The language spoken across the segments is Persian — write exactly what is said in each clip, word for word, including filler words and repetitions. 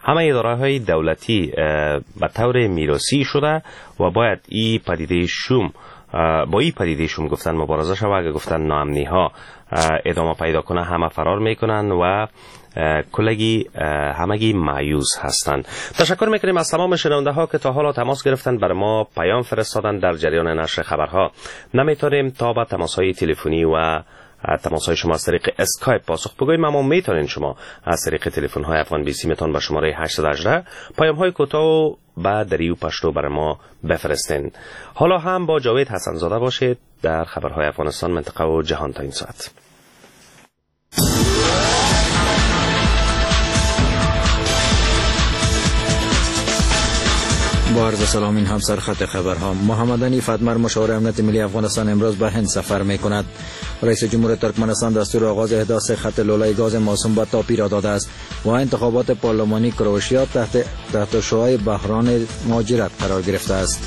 همه اداره‌های دولتی به طور میراثی شده و باید این پدیده شوم با این پدیده شوم گفتن مبارزه شود. اگه گفتن ناامنی ها ادامه پیدا کنه همه فرار میکنن و کلگی همگی مایوس هستند. تشکر میکنیم از تمام شنونده ها که تا حالا تماس گرفتن، برای ما پیام فرستادن در جریان نشر خبرها. نمیتونیم تا به تماس های تلفنی و تماس های شما از طریق اسکایپ پاسخ بگوییم، اما میتونین شما از طریق تلفن های افغان بیسی میتون به شماره هشت یک هشت پیام های کوتاه و دریو پشتو برای ما بفرستین. حالا هم با جاوید حسن زاده باشید در خبرهای افغانستان، منطقه و جهان تا این ساعت. با عرض سلام، این هم سرخط خبرها. محمد عنی فتمر مشاور امنیت ملی افغانستان امروز به هند سفر می کند. رئیس جمهور ترکمنستان دستور آغاز احداث خط لولای گاز موسوم به تاپی را داده است و انتخابات پارلمانی کرواتیا تحت تحت شعاع بحران مهاجرت قرار گرفته است.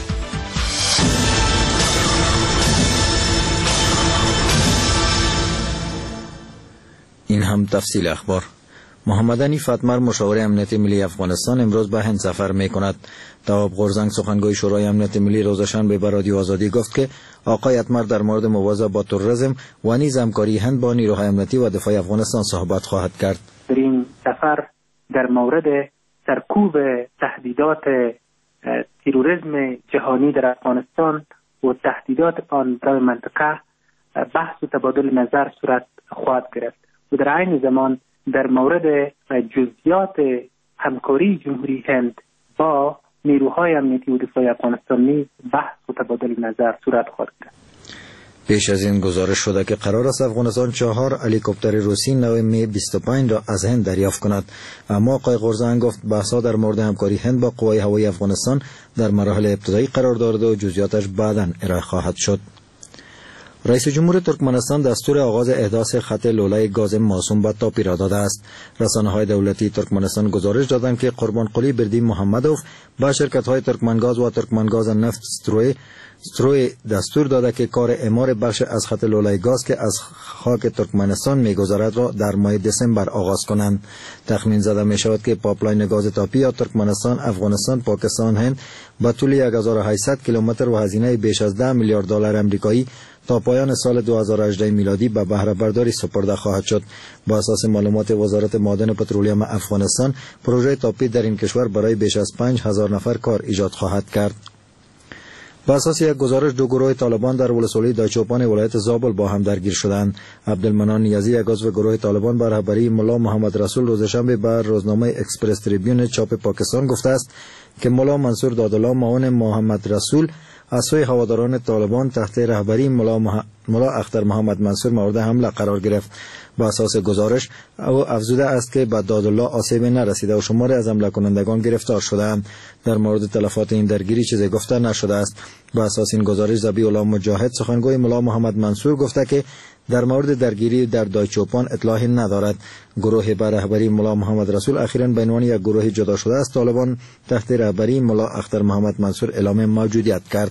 این هم تفصیل اخبار. محمد عنی فتمر مشاور امنیت ملی افغانستان امروز به هند سفر می کند. تواب غورزنگ سخنگوی شورای امنیت ملی روز شنبه به رادیو آزادی گفت که آقای فتمر در مورد مبارزه با تروریسم و نیز همکاری هند با نیروهای امنیتی و دفاع افغانستان صحبت خواهد کرد. در این سفر در مورد سرکوب تهدیدات تروریسم جهانی در افغانستان و تهدیدات آن برای منطقه بحث و تبادل نظر صورت خواهد گرفت و در عین زمان در مورد جزئیات همکاری جمهوری هند با نیروهای امنیتی و دفاع افغانستان نیز بحث و تبادل نظر صورت خواهد گرفت. پیش از این گزارش شده که قرار است افغانستان چهار هلیکوپتر روسی نو می بیست و پنج را از هند دریافت کند، اما آقای غورزنگ گفت بحث‌ها در مورد همکاری هند با قوای هوایی افغانستان در مراحل ابتدایی قرار دارد و جزئیاتش بعداً ارائه خواهد شد. رئیس جمهور ترکمنستان دستور آغاز احداث خط لولای گاز موسوم به تاپی را داده است. رسانه‌های دولتی ترکمنستان گزارش دادند که قربانقلی بردی محمدوف با شرکت‌های ترکمنگاز و ترکمنگاز نفت استروی استروی دستور داده که کار اعمار بخش از خط لولای گاز که از خاک ترکمنستان می‌گذرد را در ماه دسامبر آغاز کنند. تخمین زده می‌شود که پایپلاین گاز تاپی یا ترکمنستان، افغانستان، پاکستان، هند با طول یک هزار و هشتصد کیلومتر و هزینه بیش از ده میلیارد دلار آمریکایی تا پایان سال دو هزار و هجده میلادی به بهره برداری سپرده خواهد شد. با اساس معلومات وزارت معادن و پترولیوم افغانستان، پروژه تاپی در این کشور برای بیش از پنج هزار نفر کار ایجاد خواهد کرد. با اساس یک گزارش دو گروه طالبان در ولسوالی دایچوپان ولایت زابل با هم درگیر شدند. عبدالمنان نیازی یک عضو گروه طالبان به رهبری ملا محمد رسول روز شنبه به روزنامه اکسپرس تریبیون چاپ پاکستان گفته است که ملا منصور دادالله معاون محمد رسول از سوی هواداران طالبان تحت رهبری ملا, مح... ملا اختر محمد منصور مورد حمله قرار گرفت. با اساس گزارش او افزوده است که به دادالله آسیبی نرسیده و شماری از حمله کنندگان گرفتار شدند. در مورد تلفات این درگیری چیزی گفته نشده است. با اساس این گزارش ذبیح الله مجاهد سخنگوی ملا محمد منصور گفته که در مورد درگیری در دایچوپان اطلاعی ندارد. گروه به رهبری ملا محمد رسول اخیراً به عنوان یک گروه جدا شده از طالبان تحت رهبری ملا اختر محمد منصور اعلام موجودیت کرد.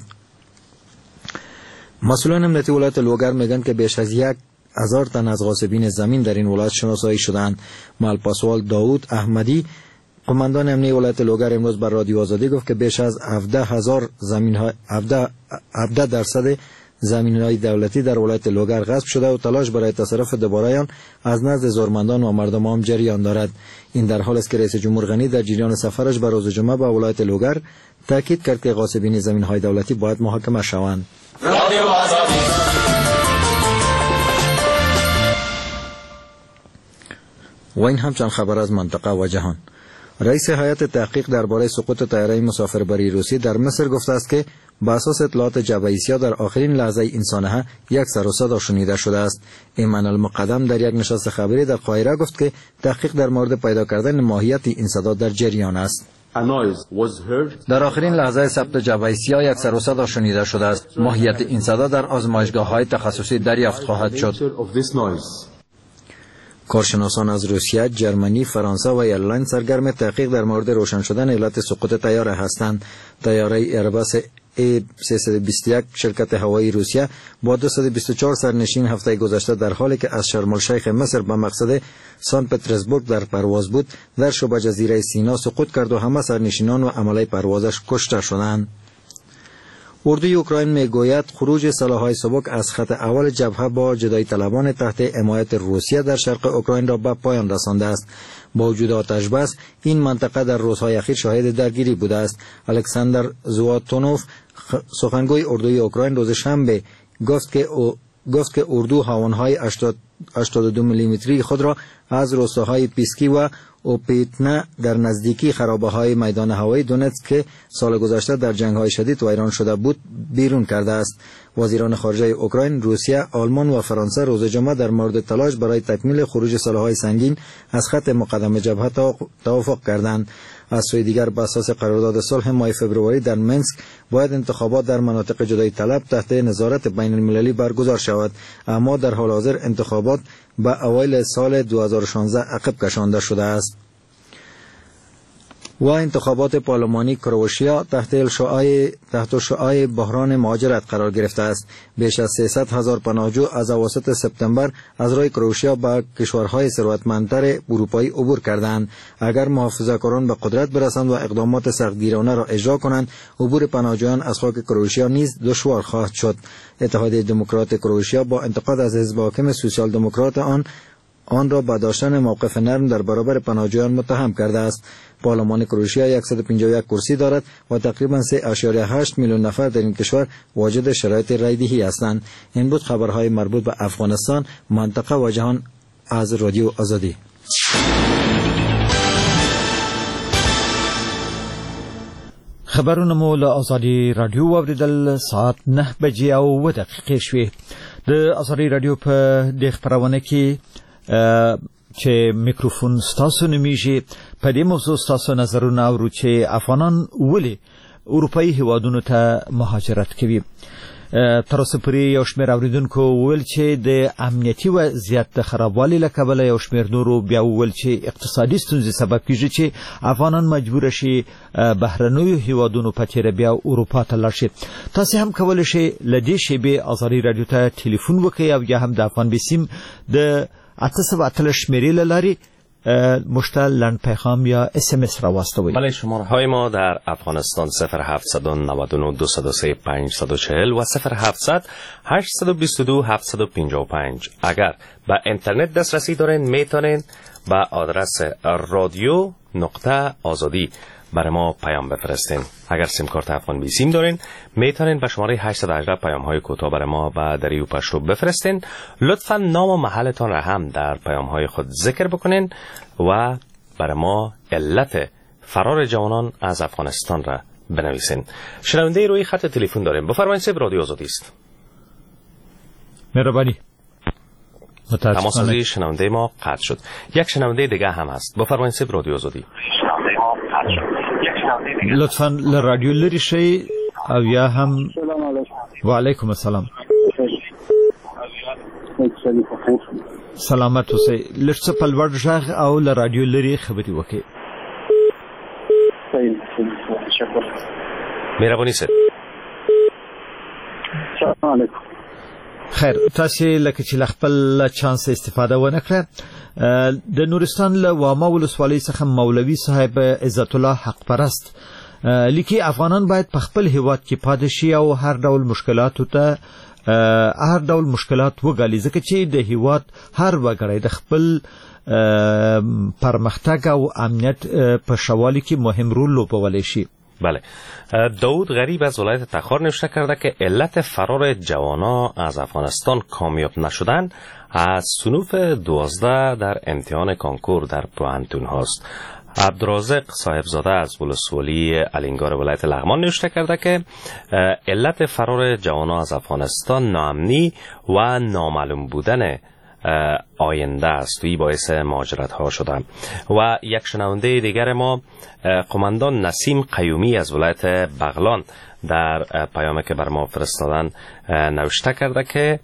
مسئولان امنیتی ولایت لوگر میگن که بیش از یک هزار تن از غاصبین زمین در این ولایت شناسایی شدند. مالپاسوال داوود احمدی قماندان امنیتی ولایت لوگر امروز بر رادیو آزادی گفت که بیش از هفده هزار زمین های هفده درصد زمین‌های دولتی در ولایت لوگر غصب شده و تلاش برای تصرف دوباره آن از نزد زورمندان و مردم عام جریان دارد. این در حالی است که رئیس جمهور غنی در جریان سفرش به روز جمعه به ولایت لوگر تاکید کرد که غاصبین زمین‌های دولتی باید محاکمه شوند. رادیو آزادی. و این همچنین خبر از منطقه و جهان. رئیس هیئت تحقیق درباره سقوط طیاره مسافربری روسی در مصر گفته است که با اساس اطلاعات جبهه‌ایسیا در آخرین لحظه این سانحه یک سر و صدا شنیده شده است. ایمان المقدم در یک نشست خبری در قاهره گفت که تحقیق در مورد پیدا کردن ماهیت این صدا در جریان است. در آخرین لحظه ثبت جبهه‌ایسیا یک سر و صدا شنیده شده است. ماهیت این صدا در آزمایشگاه‌های تخصصی دریافت خواهد شد. کارشناسان از روسیه، جرمنی، فرانسه و ایرلند سرگرم تحقیق در مورد روشن شدن علت سقوط طیاره هستند. طیاره ایرباس ای سیصد و بیست و یک شرکت هوایی روسیه با دویست و بیست و چهار سرنشین هفته گذشته در حالی که از شرم الشیخ مصر به مقصد سان پترزبورگ در پرواز بود در شبه جزیره سینا سقوط کرد و همه سرنشینان و عمله پروازش کشته شدند. اردوی اوکراین میگوید خروج سلاح‌های سبک از خط اول جبهه با جدایی طلبان تحت حمایت روسیه در شرق اوکراین را به پایان رسانده است. با وجود آتش بس این منطقه در روزهای اخیر شاهد درگیری بوده است. الکساندر زواتونوف سخنگوی اردوی اوکراین روز شنبه گفت که او گفت که اردو هاونهای هشتاد و دو میلیمتری خود را از روستاهای پیسکی و اوپیتنا در نزدیکی خرابه‌های میدان هوایی دونتسک که سال گذشته در جنگ‌های شدید ویران شده بود بیرون کرده است. وزیران خارجه اوکراین، روسیه، آلمان و فرانسه روز جمعه در مورد تلاش برای تکمیل خروج سلاح‌های سنگین از خط مقدم جبهه توافق کردند. از سوی دیگر به اساس قرارداد صلح ماه فوریه در منسک باید انتخابات در مناطق جدایی طلب تحت نظارت بین المللی برگزار شود، اما در حال حاضر انتخابات به اوایل سال دو هزار و شانزده عقب کشانده شده است. و انتخابات پارلمانی کرواتیا تحت شعاع تحت شعاع بحران مهاجرت قرار گرفته است. بیش از سیصد هزار پناهجو از اواسط سپتامبر از راه کرواتیا به کشورهای ثروتمندتر اروپایی عبور کردند. اگر محافظه‌کاران به قدرت برسند و اقدامات سختگیرانه را اجرا کنند، عبور پناهجویان از خاک کرواتیا نیز دشوار خواهد شد. اتحادیه دموکرات کرواتیا با انتقاد از حزب حاکم سوسیال دموکرات آن آن را با داشتن موقف نرم در برابر پناهجویان متهم کرده است. پارلمان کرواتیا صد و پنجاه و یک کرسی دارد و تقریبا سه ممیز هشت میلیون نفر در این کشور واجد شرایط رایدهی هستند. این بود خبرهای مربوط به افغانستان، منطقه و جهان از رادیو آزادی. خبرونه مو له آزادي رادیو واوریدل ساعت نه بجې او و دقیقې شوې. د آزادي رادیو په د خبرونه کې چې میکروفون ستاسو نمیږي په دې موضوع ستاسو نظرونه اورو چې افغانان ولې اروپایي هیوادونو ته مهاجرت کوي. تر اوسه پورې یو شمېر اوریدونکو وویل چې د امنیتي وضعیت د خرابوالي له کبله یو شمېر نورو بیا وویل چې اقتصادي ستونزې سبب کیږي چې افغانان مجبور شي بهرنیو هیوادونو په تیره بیا اروپا ته لاړ شي. تاسو هم کولی شئ له دې شیبې آزادي رادیو ته ټلیفون وکړئ او یا هم د افغان بیسیم د اته سوه اتلس شمېرې له لارې مشتل لند پیغام یا اس ام اس را واستوید. بله، شماره های ما در افغانستان صفر هفتصد و نود و نه دویست و سه پانصد و چهل و صفر هفتصد هشتصد و بیست و دو هفتصد و پنجاه و پنج. اگر به اینترنت دسترسی دارین میتونین به آدرس رادیو نقطه آزادی برای ما پیام بفرستین. اگر سیم کارت افغان بی سیم دارین میتونین به شماره هشتصد و هجده پیام های کوتاه برای ما به دریو پشتو بفرستین. لطفا نام و محلتان را هم در پیام های خود ذکر بکنین و برای ما علت فرار جوانان از افغانستان را بنویسین. شنونده روی خط تلفن داریم. بفرمایید، سب رادیو آزادی است. مهربانی. تماس‌گیری شنونده ما قطع شد. یک شنونده دیگه هم هست. بفرمایید، سب رادیو آزادی. لطفاً لرادیو لری شي او یا هم و علیکم السلام. سلامت اوسئ. لږ په لوړ غږ او لرادیو لری خبرې وکړئ. مهرباني سر. سلام علیکم. خیر، تاسو لکه چې خپل چانس استفاده ونه کړه. د نورستان له واما ولسوالۍ څخه مولوي صاحب عزت الله حق پرست لیکي افغانان باید په خپل هیواد کې پاتې شي او هر ډول مشکلاتو ته هر ډول مشکلات وګالي، ځکه چې د هیواد هر وګړی د خپل پرمختګ او امنیت په شوالي کې مهم رول لوبولی شي. بله، داود غریب از ولایت تخار نوشته کرده که علت فرار جوانا از افغانستان کامیاب نشدن از صنوف دوازده در امتحان کانکور در پوهنتون هاست. عبدالرازق صاحبزاده از ولسوالی الینگار ولایت لغمان نوشته کرده که علت فرار جوانا از افغانستان ناامنی و نامعلوم بودن آینده است، وی باعث مهاجرت ها شده. و یک شنونده دیگر ما قماندان نسیم قیومی از ولایت بغلان در پیامی که بر ما فرستادن نوشته کرده که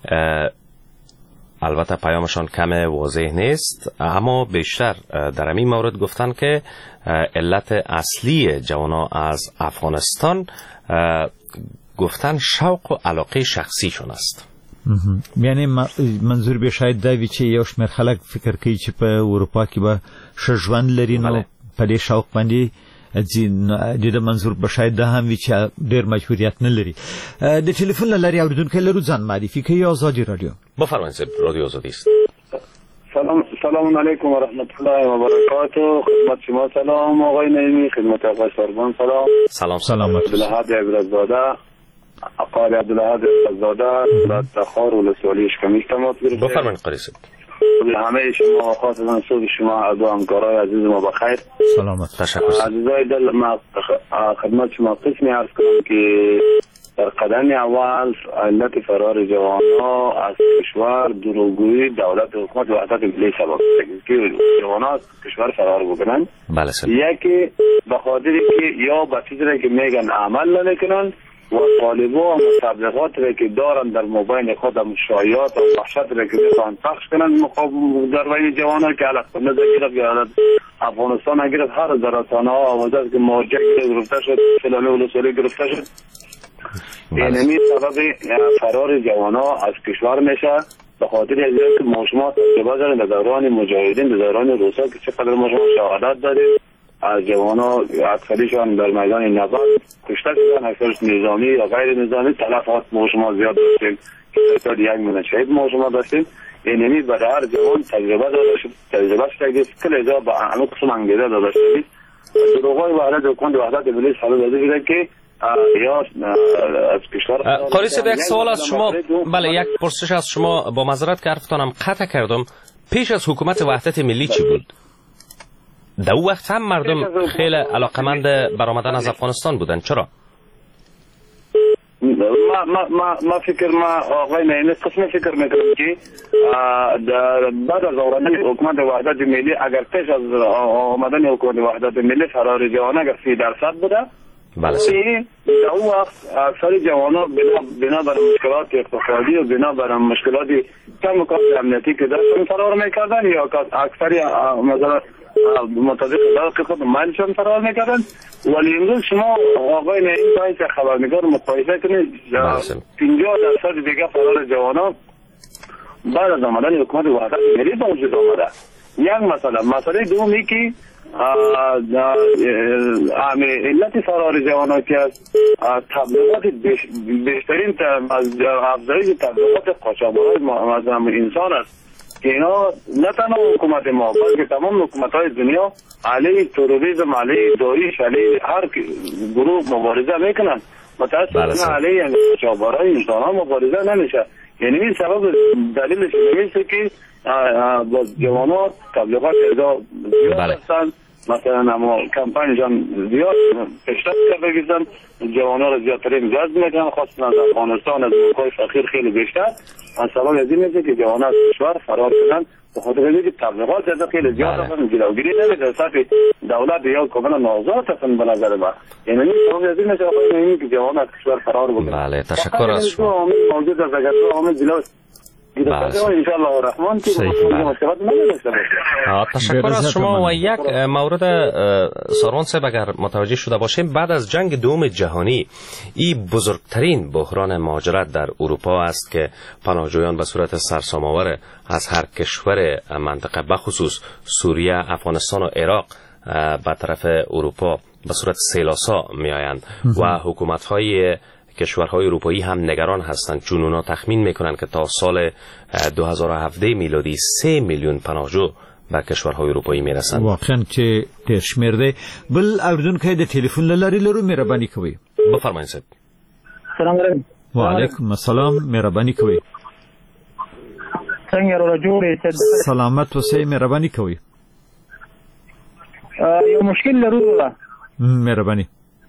البته پیامشان کم واضح نیست، اما بیشتر در این مورد گفتن که علت اصلی جوانا از افغانستان گفتن شوق و علاقه شخصیشون است. یعنی منظور به شاید دا وی چې یو شمېر خلک فکر کوي چې په اروپا کې به ښه ژوند لري، نو په دې شوق باندې د منظور به شاید دا هم وي چې ډېر مجبوریت نه لري. د ټلیفون له لارې اورېدونکی لرو، ځان معرفي کوي. آزادي رادیو. بفرمایید صاحب، رادیو آزادی است. سلام سلام علیکم و رحمت الله و برکاته. خدمت شما سلام آقای نعیمی، خدمت آقای سربان سلام. سلام سلام. عبدالحاد عبدالزاده، قاری عبدالحاد عبدالزاده، تخار ولسوالی اشکمی تماس گرفته. بفرمایید قاری صاحب. همه شما خاصتا صبح شما از همکارای عزیز ما بخیر. سلامت. تشکر. عزیزای دل، ما خدمت شما قسمی عرض کنم که در قدم اول علت فرار جوانها از کشور دروغگویی دولت حکومت وحدت ملی سبب است که جوانها از کشور فرار بکنن. بله سر. یکی به خاطر که یا به چیزی که میگن عمل نمیکنن و طالبا و تبلیغات را که دارن در موبایل خود شایعات و وحشت را که میخوان پخش کنن مقابل در بین جوانها که علق کنه گرفت یا افغانستان گرفت، هر در رسانه ها آواز است که مرجع گرفته شد، فلانی ولسوالی گرفته شد. اینمی سبب فرار جوانها از کشور میشه به خاطر از اینکه ما شما تجربه داریم در دوران مجاهدین، در دوران روسا که چقدر ما شما شهادت داریم از جوانها، اکثریشان در میدان نبرد کشته شدن، اکثرش نظامی یا غیر نظامی. تلفات ما شما زیاد داشتیم که تا یک میلیون شهید ما شما داشتیم. اینمی برای هر جوان تجربه داشت، تجربه شده که کل جا با همه قسم انگیزه داشته دید. دروغای وحدت حکومت وحدت ملی سبب داده شده که قاری صاحب یک سوال از شما، بله یک پرسش از شما، با معذرت که حرفتانم قطع کردم. پیش از حکومت وحدت ملی چی بود؟ در اون وقت هم مردم خیلی علاقمند برآمدن از افغانستان بودن، چرا؟ ما ما ما ما فکر ما آقای نعیمی قسم فکر میکنم که بعد از آمدن حکومت وحدت ملی، اگر پیش از آمدن حکومت وحدت ملی فرار جوان اگر سی درصد بوده، بله در اون وقت اکثر جوانان بنا بر مشکلات اقتصادی و بنا بر مشکلات کم و کم امنیتی که داشتن فرار میکردن یا اکثری مثلا مطابق ذوق خود مالشان فرار میکردن. ولی امروز شما آقای نعیم باید خبرنگار مقایسه کنید پنجاه درصد دیگه فرار جوانان بعد از آمدن حکومت وحدت ملی به وجود آمده. یک مسئله مسئله دومی که علت فرار جوانان که از تبلیغات بیشترین از افزایش تبلیغات قاچاقبران انسان است که اینا نه تنها حکومت ما بلکه تمام حکومت‌های دنیا علیه تروریسم، علیه داعش، علیه هر گروه مبارزه میکنن. متاسفانه علیه قاچاقبران انسان‌ها مبارزه نمیشه. یعنی این سبب دلیلش نمیشه که با جوانات تبلیغات زیاد هستند. مثلا اما کمپانیشان زیاد پیشرفت کرده گیزن، جوانان را زیادترین جذب میکنن، خاصتا از افغانستان از ملک‌های فقیر خیلی بیشتر. از سبب از این میشه که جوانان از کشور فرار کنن به خاطر اینکه تبلیغات زیاد خیلی زیاد هستن، جلوگیری نمیشه. سطح دولت یا کاملا ناآزاد هستن به نظر من. یعنی این سبب از این میشه که جوانان از کشور فرار بکنن. بله تشکر از شما. موجود است اگر تو عامل جلو تشکر از شما. و یک مورد سارون صاحب اگر متوجه شده باشیم، بعد از جنگ دوم جهانی این بزرگترین بحران مهاجرت در اروپا است که پناهجویان به صورت سرسام‌آور از هر کشور منطقه بخصوص سوریه، افغانستان و عراق به طرف اروپا به صورت سیلاسا می آیند و حکومت‌های کشورهای اروپایی هم نگران هستند، چون اونا تخمین میکنن که تا سال دو هزار و هفده میلادی سه میلیون پناهجو به کشورهای اروپایی میرسند. واقعا چې ډیر شمیر دی. بل اوریدونکی د ټلیفون له لارې لرو، مهرباني کوئ. بفرمایئ صاحب. سلام علیکم. وعلیکم السلام، مهرباني کوئ. څنګه را جوړې؟ سلامت اوسئ، مهرباني کوئ. یو مشکل لرو. مهرباني.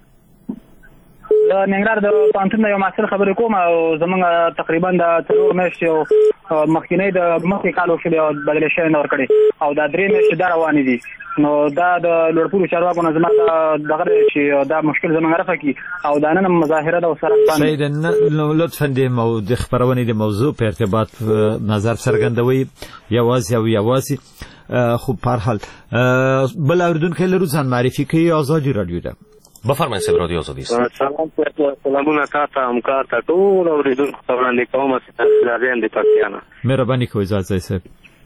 د ننګرهار د پانتون یو مسله خبرې کوم او زمونږ تقریبا د څلور میاشتې او مخکینی د مخکې کال وشو بیا بدل شوی نه ورکړي او دا درې میاشتې دا روانې دي. نو دا د لوړپوړو چارواکو نه زما دغه چې دا مشکل زمونږ رفع کړي او دا نن مظاهره ده ورسره باندې. سید لطفا د خپرونې د موضوع په ارتباط نظر څرګندوي یوازې او یوازې. خب په هر حال بل اوریدونکی لرو، ځان معرفي کوي. آزادي رادیو ده. بفرمایید صاحب رادیو آزادی است. سلام سلامونه تاسو همکار ته ټول اوریدونکو ته وړاندې کوم چې تاسو راځئ د پښتانه مهرباني کوئ اجازه صاحب.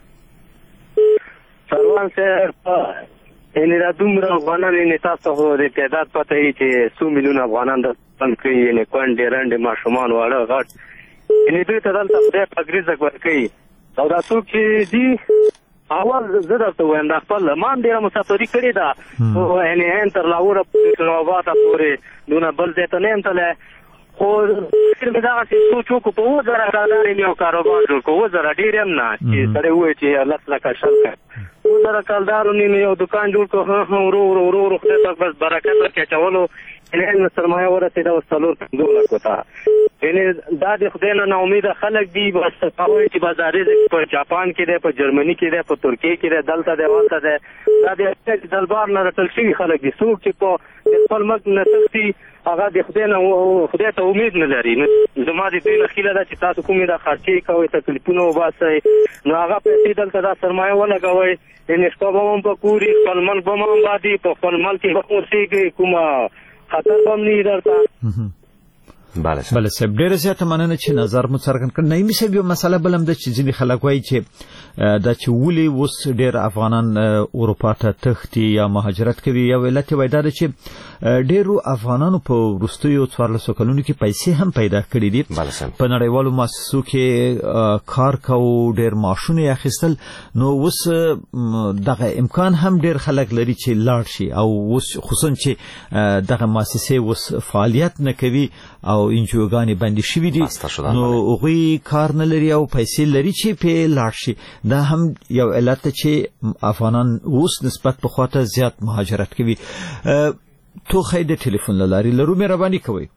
سروان صاحب ان را دومره افغانان نه تاسو هو د تعداد پته ای چې څو میلیون افغانان د څنګه کوي نه کونډې رنډې ماشومان واړه غټ ان دوی ته دلته خدای پګریزه ورکوي او دا څوک چې دي اول زه درته وایم دا خپل مان ډېره مسافري کړې ده او یعنې هند تر لاهوره پورې اسلاماباده پورې دونه بل ځای ته نه یم تللی خو فکر مې دغسې سوچ وکړو په اووه زره کالدار یې یو کاروبار جوړ کړو اووه زره ډېر یم نه چې سړی ووایي چې لس لکه شل کړه اووه زره کالدارو مې یو دوکان جوړ کړو ورو ورو ورو ورو خدای پاک بس برکت ورکړي اچولو یعنې سرمایه ورسېده اوس څلور پنځو لکو ته یعنې دا د خدای نه ناامیده خلک دي بس هغه وایي چې بس دا رزق په جاپان کې دی په جرمني کې دی په ترکیې کې دی دلته دی هلته دی دا د دلبار نه رټل شوي خلک دي څوک چې په خپل ملک نه تښتي هغه د خدای نه خدای ته امید نه لري نو زما د دوی نه هیله ده چې تاسو کومې دا خرچې کوئ تکلیفونه وباسئ نو هغه پیسې دلته دا سرمایه ولګوئ یعنې شپه به هم په کوري خپل ملک به هم ابادي په خپل ملک کې به اوسېږئ کومه خطر به هم نه وي درته بله بله صاحب ډېره زیاته مننه چې نظر مو څرګند کړ. نعیمي صاحب یو مسله بل هم ده چې ځینې خلک وایي چې دا چې ولې اوس ډېر افغانان اروپا ته تښتي یا مهاجرت کوي یو علت یې وایي دا ده چې ډېرو افغانانو په وروستیو څوارلسو کلونو کې پیسې هم پیدا کړي دي په نړیوالو مؤسسو کې کار کوو ډېر معاشونه یې اخیستل نو اوس دغه امکان هم ډېر خلک لري چې لاړ شي او اوس خصوصا چې دغه مؤسسې اوس فعالیت نه کوي او انجوګانې بندي شوي دي نو هغوی کار نه لري او پیسې لري چې پې لاړ شي دا هم یو علت ده چې افغانان اوس نسبت پخوا ته زیات مهاجرت کوي. توخی د ټلیفون له لارې لرو مهرباني کوئ.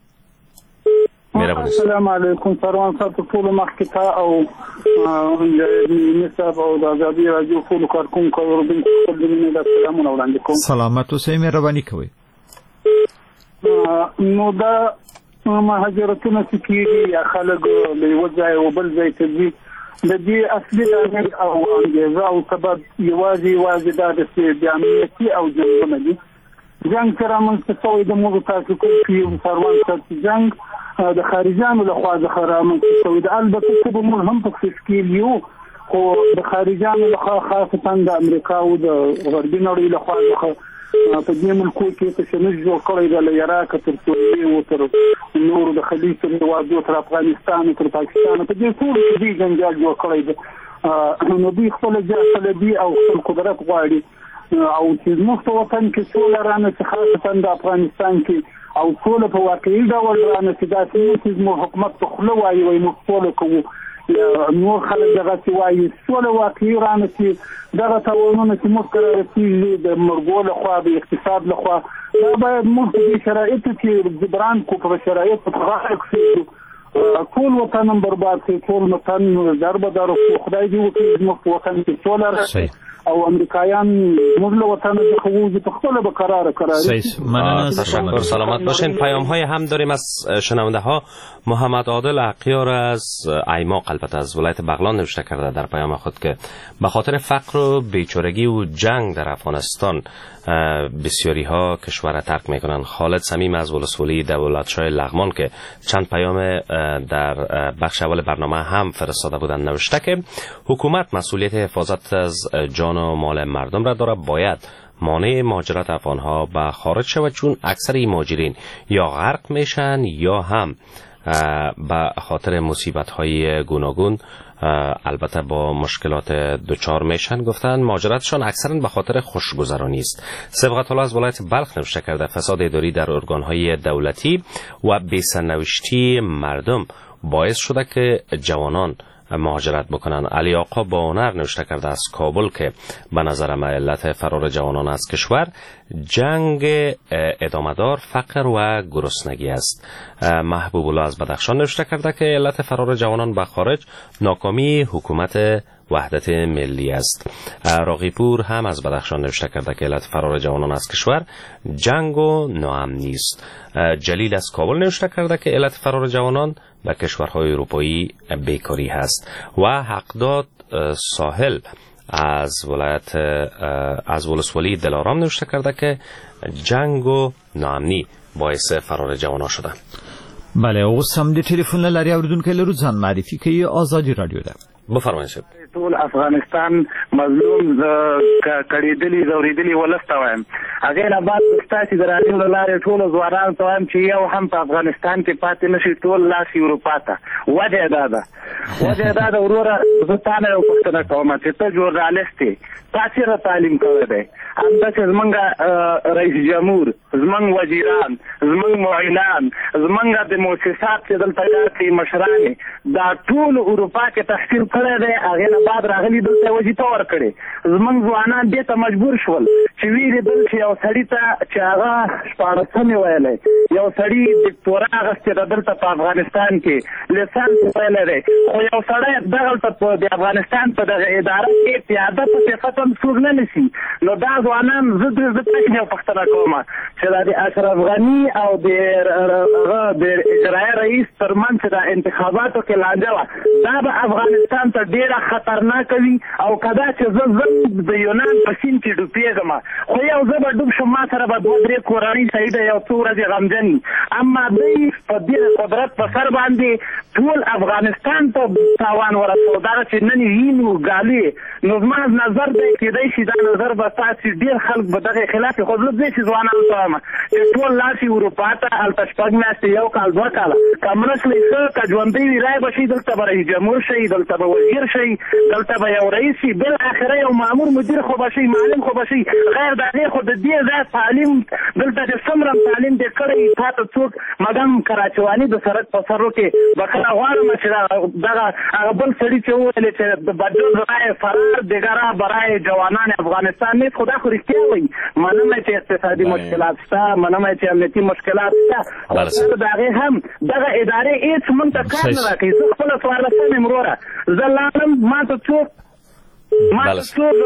السلام علیکم سروان صاحب ټولو مخکې ته او نصاب او د ازادي راډیو ټولو کارکوونکو او اورېدونکو خپل د مینې دا سلامونه وړاندې کوم. سلامت اوسئ مهرباني کوئ. نو دا مهاجرتونه چې کېږي یا خلک له یوه ځایه و بل ځای ته ځي د دې اصلي لامل او انګېزه او سبب یوازې یوازې دا ده چې د امنیتي او جنګونه دي. جنګ چې رامنځته شوی د موږ تاسو کوم کې سروان صاحب جنګ د خارجانو لخوا څخه رامنځته شوی د البته چې به موږ هم پکې ښکېل یو خو د خارجانو لخوا خاصتا د امریکا او د غربي نړۍ لخوا څخه په دې ملکو کې تشنج جوړ کړی دی له عراقه تر سوریې او تر نورو د خلیج تر هېوادو تر افغانستان تر پاکستان په دې ټولو کې دوی جنجال جوړ کړی دی نو دوی خپله جاهلبي او خپل قدرت غواړي او چې زموږ په وطن کې سوله رانشي خاصتا د افغانستان کې او سوله په واقعي ډول رانشي داسې نه چې زموږ حکومت په خوله وایي وایي موږ سوله کوو نور خلک دغسې وایي سوله واقعي رانشي دغه تاوانونه چې موږ سره رسېږي د مرګو لخوا د اقتصاد لخوا دا باید موږ په دې شرایطو کې جبران کړو په شرایطو په غاړه کښېږدو ټول وطن هم برباد کړي ټول وطن در به در کړو خدای دې وکړي زموږ په وطن کې سوله راشي او امریکایان موږ له وطن څخه ووځي په خپله به قراره قراري. تشکر سلامت باشین. پیام های هم داریم از شنونده ها. محمد عادل عقیار از ایماق البته از ولایت بغلان نوشته کرده در پیام خود که به خاطر فقر و بیچارگی و جنگ در افغانستان بسیاری ها کشور ترک میکنن. خالد صمیم از ولسوالی دولتشاه لغمان که چند پیام در بخش اول برنامه هم فرستاده بودن نوشته که حکومت مسئولیت حفاظت از جان و مال مردم را داره باید مانع مهاجرت افغانها به خارج شود چون اکثر مهاجرین یا غرق میشن یا هم به خاطر مصیبت های گوناگون البته با مشکلات دچار میشن. گفتن مهاجرتشان اکثرا به خاطر خوشگذرانی است. سبقت الله از ولایت بلخ نوشته کرده فساد اداری در ارگانهای دولتی و بی‌سرنوشتی مردم باعث شده که جوانان مهاجرت بکنن. علی آقا با هنر نوشته کرده از کابل که به نظر من علت فرار جوانان از کشور جنگ ادامه‌دار، فقر و گرسنگی است. محبوب الله از بدخشان نوشته کرده که علت فرار جوانان به خارج ناکامی حکومت وحدت ملی است. راقیپور هم از بدخشان نوشته کرده که علت فرار جوانان از کشور جنگ و ناامنی است. جلیل از کابل نوشته کرده که علت فرار جوانان به کشورهای اروپایی بیکاری هست. و حقداد ساحل از ولایت از ولسوالی دلارام نوشته کرده که جنگ و ناامنی باعث فرار جوانان شده. بله، اوس هم د ټلیفون لري اوریدونکو لرو ځان معرفي کوي. آزادی رادیو ده. بفرمایئ. ټول افغانستان مظلوم کړيدلی زوریدلی ولسته وایم. هغه نه بعد ستاسو د رادیو لاره ټول ځوانان ته وایم چې یو هم په افغانستان کې پاتې نشي، ټول لاس اروپا ته. وجه دا ده وجه دا ده وروره، زه تا نه یو پوښتنه کوم چې ته ژورنالیست یې، تاسو را تعلیم کړی دی، همداسې زمونږ رئیس جمهور، زمونږ وزیران، زمونږ معینان، زمونږ د مؤسسات چې دلته داسې مشران دا ټول اروپا کې تحصیل کړی دی، هغې نه بعد راغلي دلته وظیفه ورکړې. زمونږ ځوانان دې ته مجبور شول چې ویلېدل چې یو سړي ته چې هغه شپاړسمې ویلی، یو سړي دکتورا اخیستې ده دلته په افغانستان کې، لیسانس ویلی دی، خو یو سړی دغلته په د افغانستان په دغه اداره کې پیاده په صفت هم څوک نه نیسي. نو دا ځوانان زه د زه تاسې یو پوښتنه کوم چې دا د اشرف غني او د د اجرایه رئیس ترمنځ چې دا انتخاباتو کې لانجه وه، دا به افغانستان ته ډېره خطرناکه وي. او که دا چې زه زه د یونان په سیند کې ډوبېږم، خو یو زه به ډوب شم، ما سره به دوه درې کورنۍ صحیح ده، یو څو ورځې غمجن وي. اما دوی په دې قدرت په سر باندې ټول افغانستان ته تاوان ورسو. دغه چې نن وینو ګالي، نو زما نظر دی کېدای شي دا نظر به ستاسې ډېر خلک به دغې خلاف وي. خو زه داسې ځوانانو ته وایم چې ټول لاس یې اروپا ته، هلته شپږ میاشتې یو کال دوه کاله که مړه شئ ښه، که ژوندی وي رای به شئ، دلته به رئیس جمهور شئ، دلته به وزیر شئ، دلته به یو رئیس شي، بالاخره یو مامور مدیر خو به شئ، معلم خو به شئ. غیر د هغې خو د دې ځای تعلیم دلته چې څومره تعلیم دې کړی تا ته څوک مګم کراچواني د سرک په سرو کې بخښنه غواړم چې دغه هغه بل سړي چې وویلې چې د بدجوز رای فرار دیګره برای جوانان افغانستان نیست، خو دا خو رښتیا وایي. منم چې اقتصادي مشکلات شته، منم چې امنیتي مشکلات شته، خو د هغې هم دغه ادارې هېڅ موږ ته کار نه راکوي. زه خپله څوارلسم یم وروره، زه لاړم ما ته څوک ما ته څوک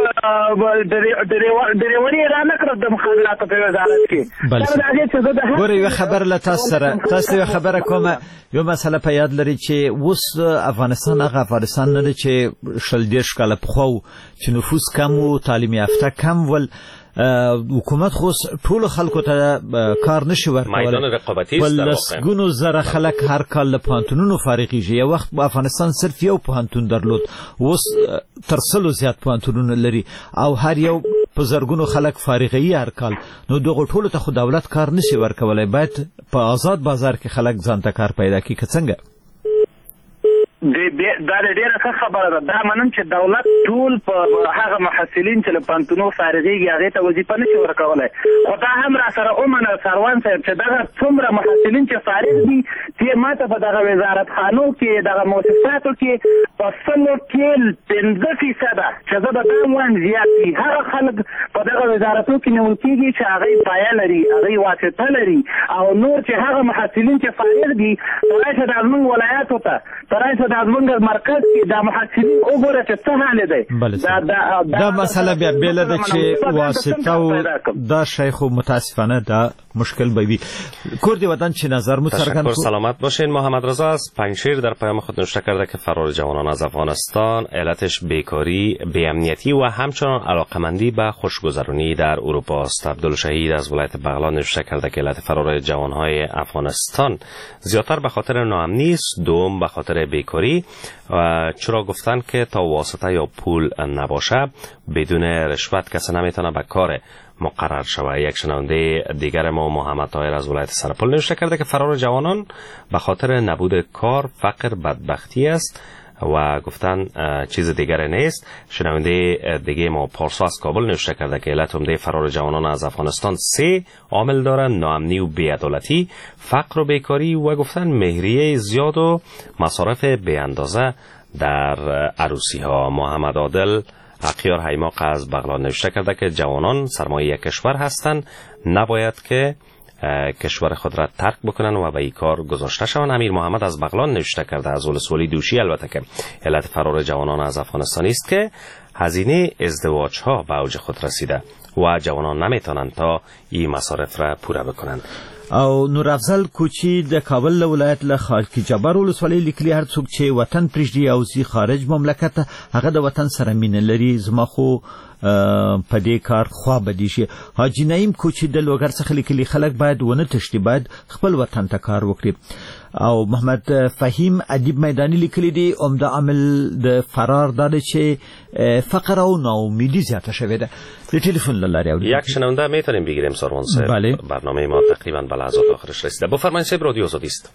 ډریوري را نه کړه د مخابراتو په وزارت کې. ګوره یوه خبره له تاسو سره تاسو یوه خبره کومه، یو مسله په یاد لري چې اوس افغانستان هغه افغانستان نه دی چې شل دېرش کاله پخوا و چې نفوس کم و، تعلیم یافته کم ول. حکومت خو ټول خلکو ته کار نشي ورکولی، په لسګونو زره خلک هر کال له پوهنتونونو فارغېږي. یو وخت افغانستان صرف یو پوهنتون درلود، اوس تر سلو زیات پوهنتونونه لري او هر یو په زرګونو خلک فارغوي هر کال. نو دغو ټولو ته خو دولت کار نشي ورکولی، باید په آزاد بازار کې خلک ځان ته کار پیدا کړي. که څنګه؟ دا ډېره ښه خبره ده. دا منم چې دولت ټول په هغه محصلین چې له پوهنتونو فارغېږي هغې ته وظیفه نه شي ورکولی. خو دا هم را سره ومنه سروان صاحب چې دغه څومره محصلین چې فارغ دي، چې ما ته په دغه وزارتخانو کې دغه مؤسساتو کې په سلو کې پنځه فیصده چې زه به دا هم وایم زیات دي، هغه خلک په دغه وزارتو کې نیول کېږي چې هغوی پایه لري، هغوی واسطه لري. او نور چې هغه محصلین چې فارغ دي، ته راشه دا زموږ ولایاتو ته، ته راشه دا زمونږ مرکز کې دا محصلین وګوره چې څه حال دی. دا مسله بیا بیله ده چې واسطه و دا شی خو متاسفانه دا مشکل به وي. کردی وطن چه نظر مو څرګند تشکر، سلامت باشین. محمد رضا از پنجشیر در پیام خود نوشته کرده که فرار جوانان از افغانستان علتش بیکاری، بی‌امنیتی و همچنان علاقمندی به خوشگذرانی در اروپا است. عبدالشهید از ولایت بغلان نوشته کرده که علت فرار جوانهای افغانستان زیاتر به خاطر ناامنی است، دوم به خاطر بیکاری. و چرا گفتن که تا واسطه یا پول نباشه بدون رشوت کسی نمیتونه به کار مقرر شود. یک شنونده دیگر ما محمد طاهر از ولایت سرپل نوشته کرده که فرار جوانان به خاطر نبود کار، فقر، بدبختی است و گفتن چیز دیگری نیست. شنونده دیگه ما پارسا از کابل نوشته کرده که علت عمده فرار جوانان از افغانستان سه عامل داره: ناامنی و بی‌عدالتی، فقر و بیکاری و گفتن مهریه زیاد و مصارف بی اندازه در عروسی ها. محمد عادل اقیار حیماق از بغلان نوشته کرده که جوانان سرمایه کشور هستند، نباید که کشور خود را ترک بکنن و به این کار گذاشته شوند. امیر محمد از بغلان نوشته کرده از ولسوالی دوشی البته که علت فرار جوانان از افغانستان است که هزینه ازدواج ها به اوج خود رسیده و جوانان نمیتونند تا این مصارف را پوره بکنند. او نور افضل کوچی د کابل ولایت له خالقی جبر ولسوالۍ لیکلي هر څوک چې وطن پرېږدي او ځي خارج مملکت هغه د وطن سره مینه لري زما خو په دې کار خوا بدی شي. حاجی نعیم کوچی د لوګر څخه لیکلي خلک باید ونه تښتي باید خپل وطن ته کار وکړي. او محمد فهیم ادیب میدانی لیکلی دی عمده عامل د فرار داده چې فقر او ناامیدی زیاته شوه ده. د تلفن لاره او یک شنونده میتونیم بگیریم سروان صاحب. بله. برنامه ما تقریبا به لحظات آخرش رسیده. بفرمایید صاحب رادیو آزادی است.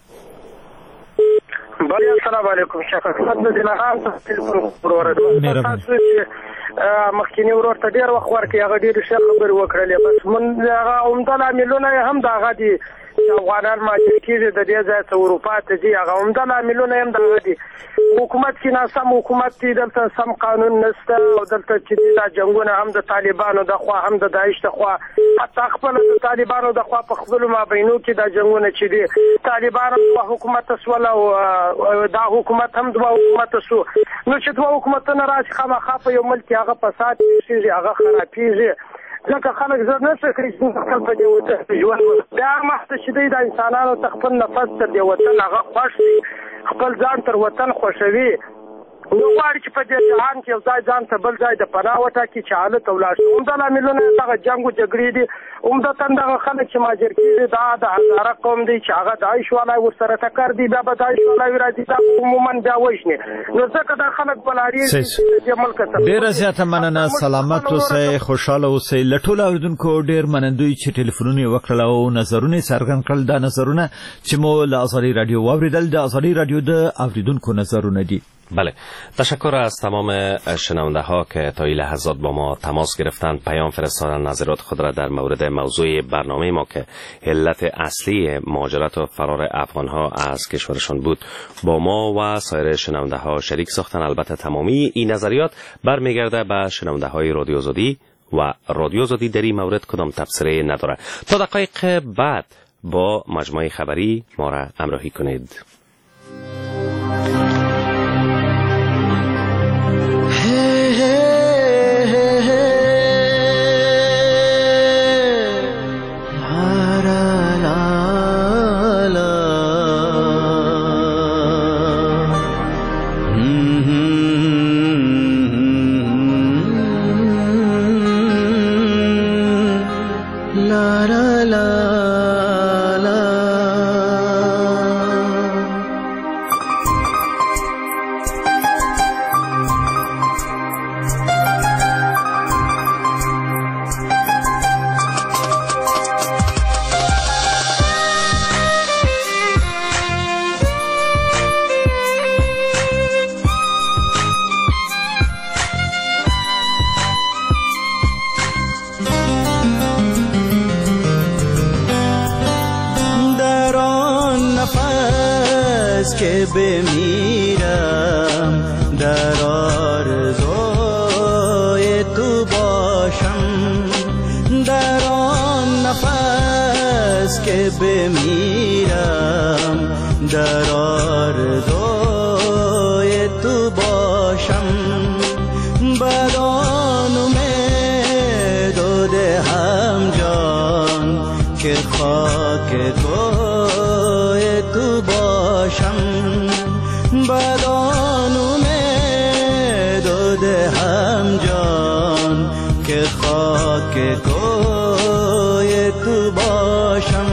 بله السلام علیکم شکر خدمت دلغان تلفن ورور تاسو مخکینی ورور ته ډیر وخت ورکړي هغه ډیر ښه خبرې وکړلې بس من هغه عمده عاملونه هم دا هغه دي افغانان ماجر کېږي د دې ځای ته اروپا ته ځي هغه عمده عاملونه هم دغه دي حکومت کې ناسم حکومت دی دلته سم قانون نشته او دلته چې دا جنګونه هم د طالبانو د خوا هم د داعش د خوا حتی خپل د طالبانو د خوا په خپل مابینو کې دا جنګونه چې دي طالبانو د حکومت سوال او دا حکومت هم د حکومت سو نو چې دوه حکومتونه راشي خامخا په یو ملک هغه فساد شي هغه خرابېږي ځکه خلک زړه نه سکري چې خپل په دې وته ژوند دا مخته چې د انسانانو تخپل نفس تر دې وطن هغه خوښ خپل ځان تر وطن خوشوي نو غواړي چې په دې جهان کې یو ځای ځان ته بل ځای د پناه وټاکي چې حالت ولاړ شي عمده عاملونه دغه جنګ او جګړې دي عمدتاً دغه خلک چې مهاجر کېږي دا د هزاره قوم دی چې هغه داعش والا ورسره ټکر دي بیا به داعش والا راځي دا عموما بیا وژني نو ځکه دا خلک بلارېږي دې ملک ته ډېره زیاته مننه سلامت اوسئ خوشحاله اوسئ له ټولو اورېدونکو ډېر منندوی چې ټلیفونونه یې وکړل او نظرونه یې څرګند کړل دا نظرونه چې مو له آزادی رادیو واورېدل د آزادی رادیو د اورېدونکو نظرونه دي. بله تشکر از تمام شنونده ها که تا این لحظات با ما تماس گرفتند پیام فرستادن نظرات خود را در مورد موضوع برنامه ما که علت اصلی مهاجرت و فرار افغان ها از کشورشان بود با ما و سایر شنونده ها شریک ساختن. البته تمامی این نظریات برمیگرده به شنونده های رادیو آزادی و رادیو آزادی در این مورد کدام تبصره نداره. تا دقایق بعد با مجموعه خبری ما را همراهی کنید. که بمیرم در آرزوی تو باشم در آن نفس که بمیرم در آرزوی تو باشم بدان امید و دهم جان که خاک کوی تو باشم بدان امید و دهم جان که خاک کوی تو باشم.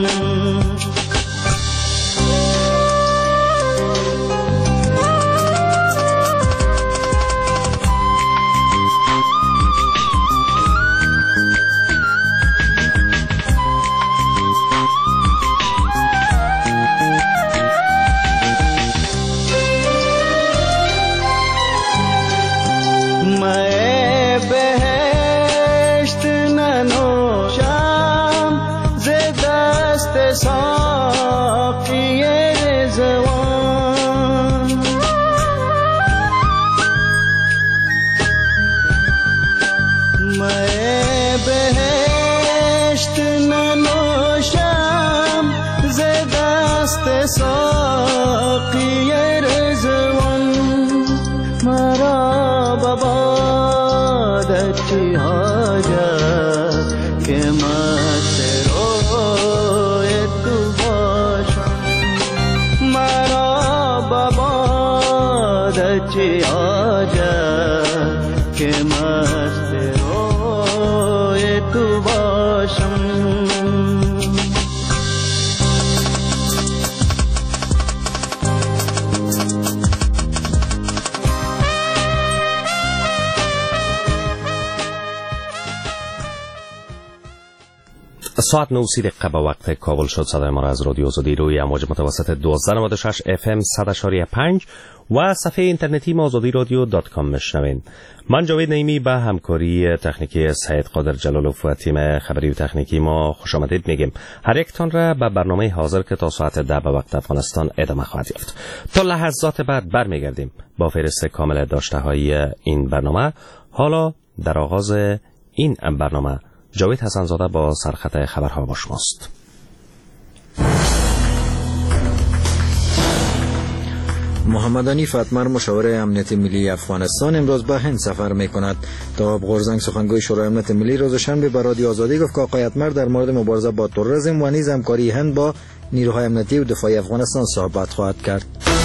ساقی رضوان مرا ببادت چی حاجت که مست روی ساعت نه دقیقه به وقت کابل شد. صدای ما را از رادیو آزادی روی امواج متوسط دوازده نود و شش اف ام صد اشاری پنج و صفحه اینترنتی ما آزادی رادیو دات کام میشنوین. من جاوید نعیمی به همکاری تکنیکی سید قادر جلالوف و تیم خبری و تکنیکی ما خوش آمدید میگیم. هر یکتان را به برنامه حاضر که تا ساعت ده به وقت افغانستان ادامه خواهد یافت. تا لحظات بعد برمیگردیم با فهرست کامل داشته های این برنامه. حالا در آغاز این برنامه جاوید حسنزاده با سرخط خبرها با شماست. محمد حنیف اتمر مشاور امنیت ملی افغانستان امروز به هند سفر می کند. تواب غورزنگ سخنگوی شورای امنیت ملی روز شنبه به رادیو آزادی گفت که آقای اتمر در مورد مبارزه با تروریسم و نیز همکاری هند با نیروهای امنیتی و دفاعی افغانستان صحبت خواهد کرد.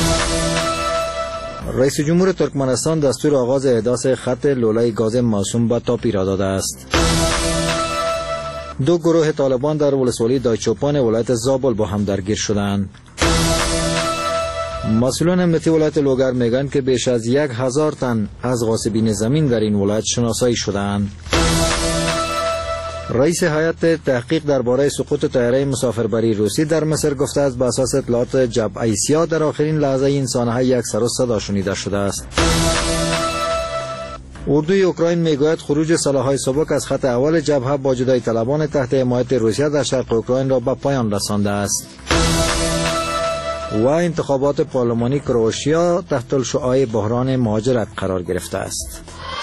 رئیس جمهور ترکمنستان دستور آغاز احداث خط لولای گاز موسوم به تاپی را داده است. دو گروه طالبان در ولسوالی دایچوپان ولایت زابل با هم درگیر شدند. مسئولان امنیتی ولایت لوگر میگن که بیش از یک هزار تن از غاصبین زمین در این ولایت شناسایی شدند. رئیس هیئت تحقیق درباره سقوط طیاره مسافربری روسی در مصر گفته است به اساس اطلاعات جبهه ایسیا در آخرین لحظه این سانحه یک سر و صدا شنیده شده است. اردوی اوکراین میگوید خروج سلاح‌های سبک از خط اول جبهه با جدایی طلبان تحت حمایت روسیه در شرق اوکراین را به پایان رسانده است. و انتخابات پارلمانی کرواتیا تحت الشعاع بحران مهاجرت قرار گرفته است.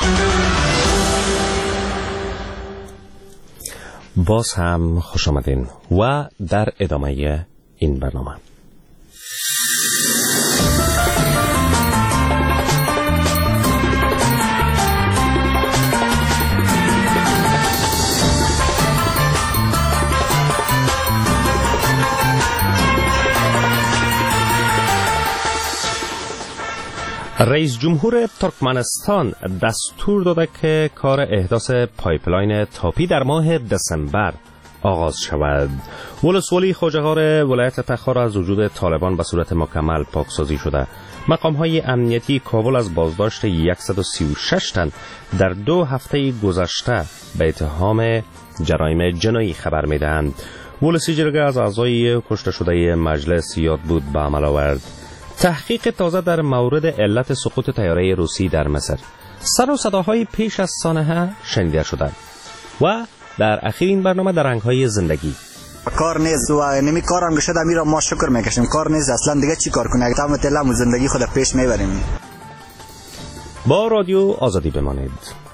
باز هم خوش آمدین و در ادامه این برنامه رئیس جمهور ترکمنستان دستور داده که کار احداث پایپلاین تاپی در ماه دسامبر آغاز شود. ولسوالی خوجهار ولایت تخار از وجود طالبان به صورت مکمل پاکسازی شده. مقام‌های امنیتی کابل از بازداشت صد و سی و شش تن در دو هفته گذشته به اتهام جرایم جنایی خبر می‌دهند. ولسی جرگه از اعضای کشته شده مجلس یاد بود به عمل آورد. تحقیق تازه در مورد علت سقوط طیاره روسی در مصر. سر و صداهای پیش از سانحه شنیده شدند. و در اخیر این برنامه در رنگ‌های زندگی. کار نیست و نمی کارم شده میرا ما شکر میکشیم. کار نیست اصلا دیگه چی کار کنه؟ تا متلم زندگی خود پیش میبریم. با رادیو آزادی بمانید.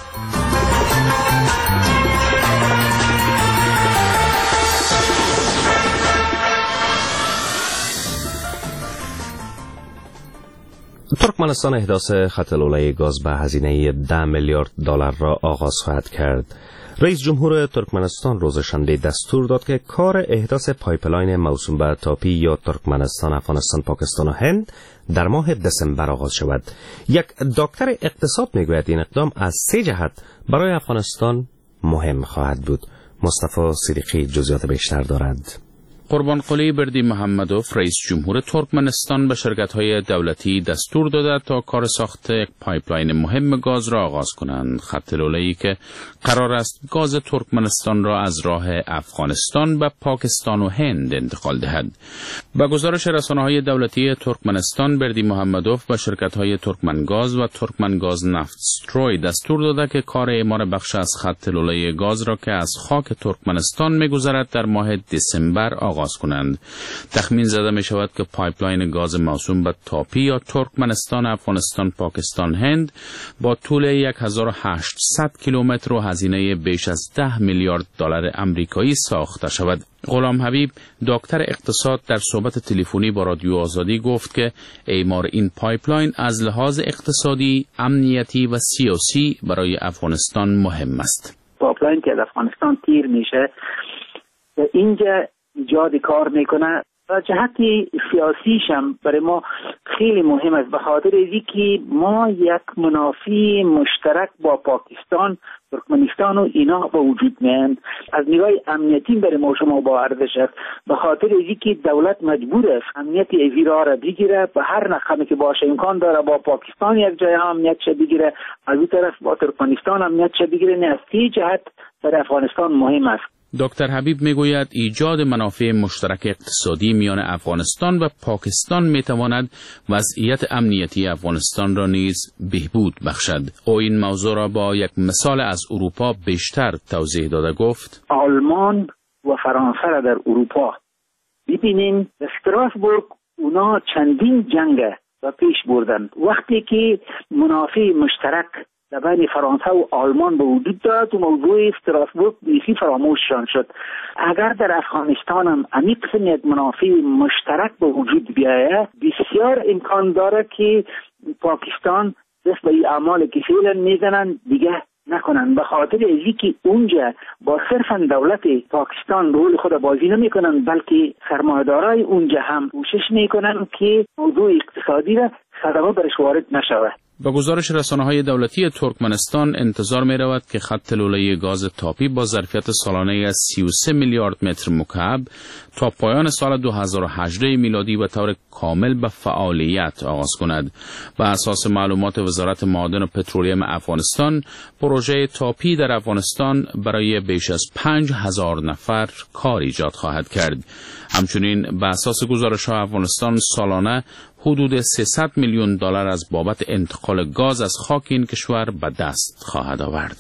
ترکمنستان احداث خط لولای گاز به هزینه ده میلیارد دلار را آغاز خواهد کرد. رئیس جمهور ترکمنستان روز شنبه دستور داد که کار احداث پایپلاین موسوم به تاپی یا ترکمنستان، افغانستان، پاکستان و هند در ماه دسامبر آغاز شود. یک دکتر اقتصاد میگوید این اقدام از سه جهت برای افغانستان مهم خواهد بود. مصطفی صدیقی جزئیات بیشتر دارد. قربانقلی بردی محمدوف رئیس جمهور ترکمنستان به شرکت‌های دولتی دستور داده تا کار ساخت یک پایپلاین مهم گاز را آغاز کنند. خط لوله‌ای که قرار است گاز ترکمنستان را از راه افغانستان به پاکستان و هند انتقال دهد. با گزارش رسانه‌های دولتی ترکمنستان، بردی محمدوف به شرکت‌های ترکمنگاز و ترکمنگاز نفتستروی دستور داده که کار اعمار بخش از خط لوله گاز را که از خاک ترکمنستان می‌گذرد در ماه دسامبر آغاز کنند. تخمین زده می شود که پایپلاین گاز موسوم به تاپی یا ترکمنستان، افغانستان، پاکستان، هند با طول هزار و هشتصد کیلومتر و هزینه بیش از ده میلیارد دلار آمریکایی ساخته شود. غلام حبیب دکتر اقتصاد در صحبت تلفنی با رادیو آزادی گفت که اعمار این پایپلاین از لحاظ اقتصادی، امنیتی و سیاسی برای افغانستان مهم است. پایپلاین که از افغانستان تیر میشه اینجا ایجاد کار میکنه و جهتی سیاسیش هم برای ما خیلی مهم است، به خاطر اینکه ما یک منافع مشترک با پاکستان، ترکمنستان و اینا با وجود میاند. از نگاه امنیتی برای ما شما با ارزش است، به خاطر اینکه دولت مجبور است امنیت ایرا را بگیره، به هر نحوی که باشه امکان داره با پاکستان یک جای امنیت شه بگیره، از این طرف با ترکمنستان امنیت شه بگیره. نه از این جهت برای افغانستان مهم است. دکتر حبیب میگوید ایجاد منافع مشترک اقتصادی میان افغانستان و پاکستان میتواند وضعیت امنیتی افغانستان را نیز بهبود بخشد. او این موضوع را با یک مثال از اروپا بیشتر توضیح داده گفت: آلمان و فرانسه را در اروپا ببینین، استراسبورگ اونا چندین جنگ و پیش بردن. وقتی که منافع مشترک بین فرانسه و آلمان به وجود داد و موضوع استراسبورگ بیخی فراموششان شد. اگر در افغانستان هم همین قسم یک منافع مشترک به وجود بیاید، بسیار امکان داره که پاکستان دست به این اعمال که فعلا میزنن دیگه نکنن، به خاطر ازی که اونجا با صرفا دولت پاکستان رول خود بازی نمیکنن، بلکه سرمایه‌دارای اونجا هم کوشش میکنن که موضوع اقتصادی را صدمه برش وارد نشود. با گزارش رسانه‌های دولتی ترکمنستان انتظار می رود که خط لوله گاز تاپی با ظرفیت سالانه از سی و سه میلیارد متر مکعب تا پایان سال دو هزار و هجده میلادی به طور کامل به فعالیت آغاز کند. بر اساس معلومات وزارت معادن و پترولیم افغانستان، پروژه تاپی در افغانستان برای بیش از پنج هزار نفر کار ایجاد خواهد کرد. همچنین بر اساس گزارش‌ها افغانستان سالانه حدود سیصد میلیون دلار از بابت انتقال گاز از خاک این کشور به دست خواهد آورد.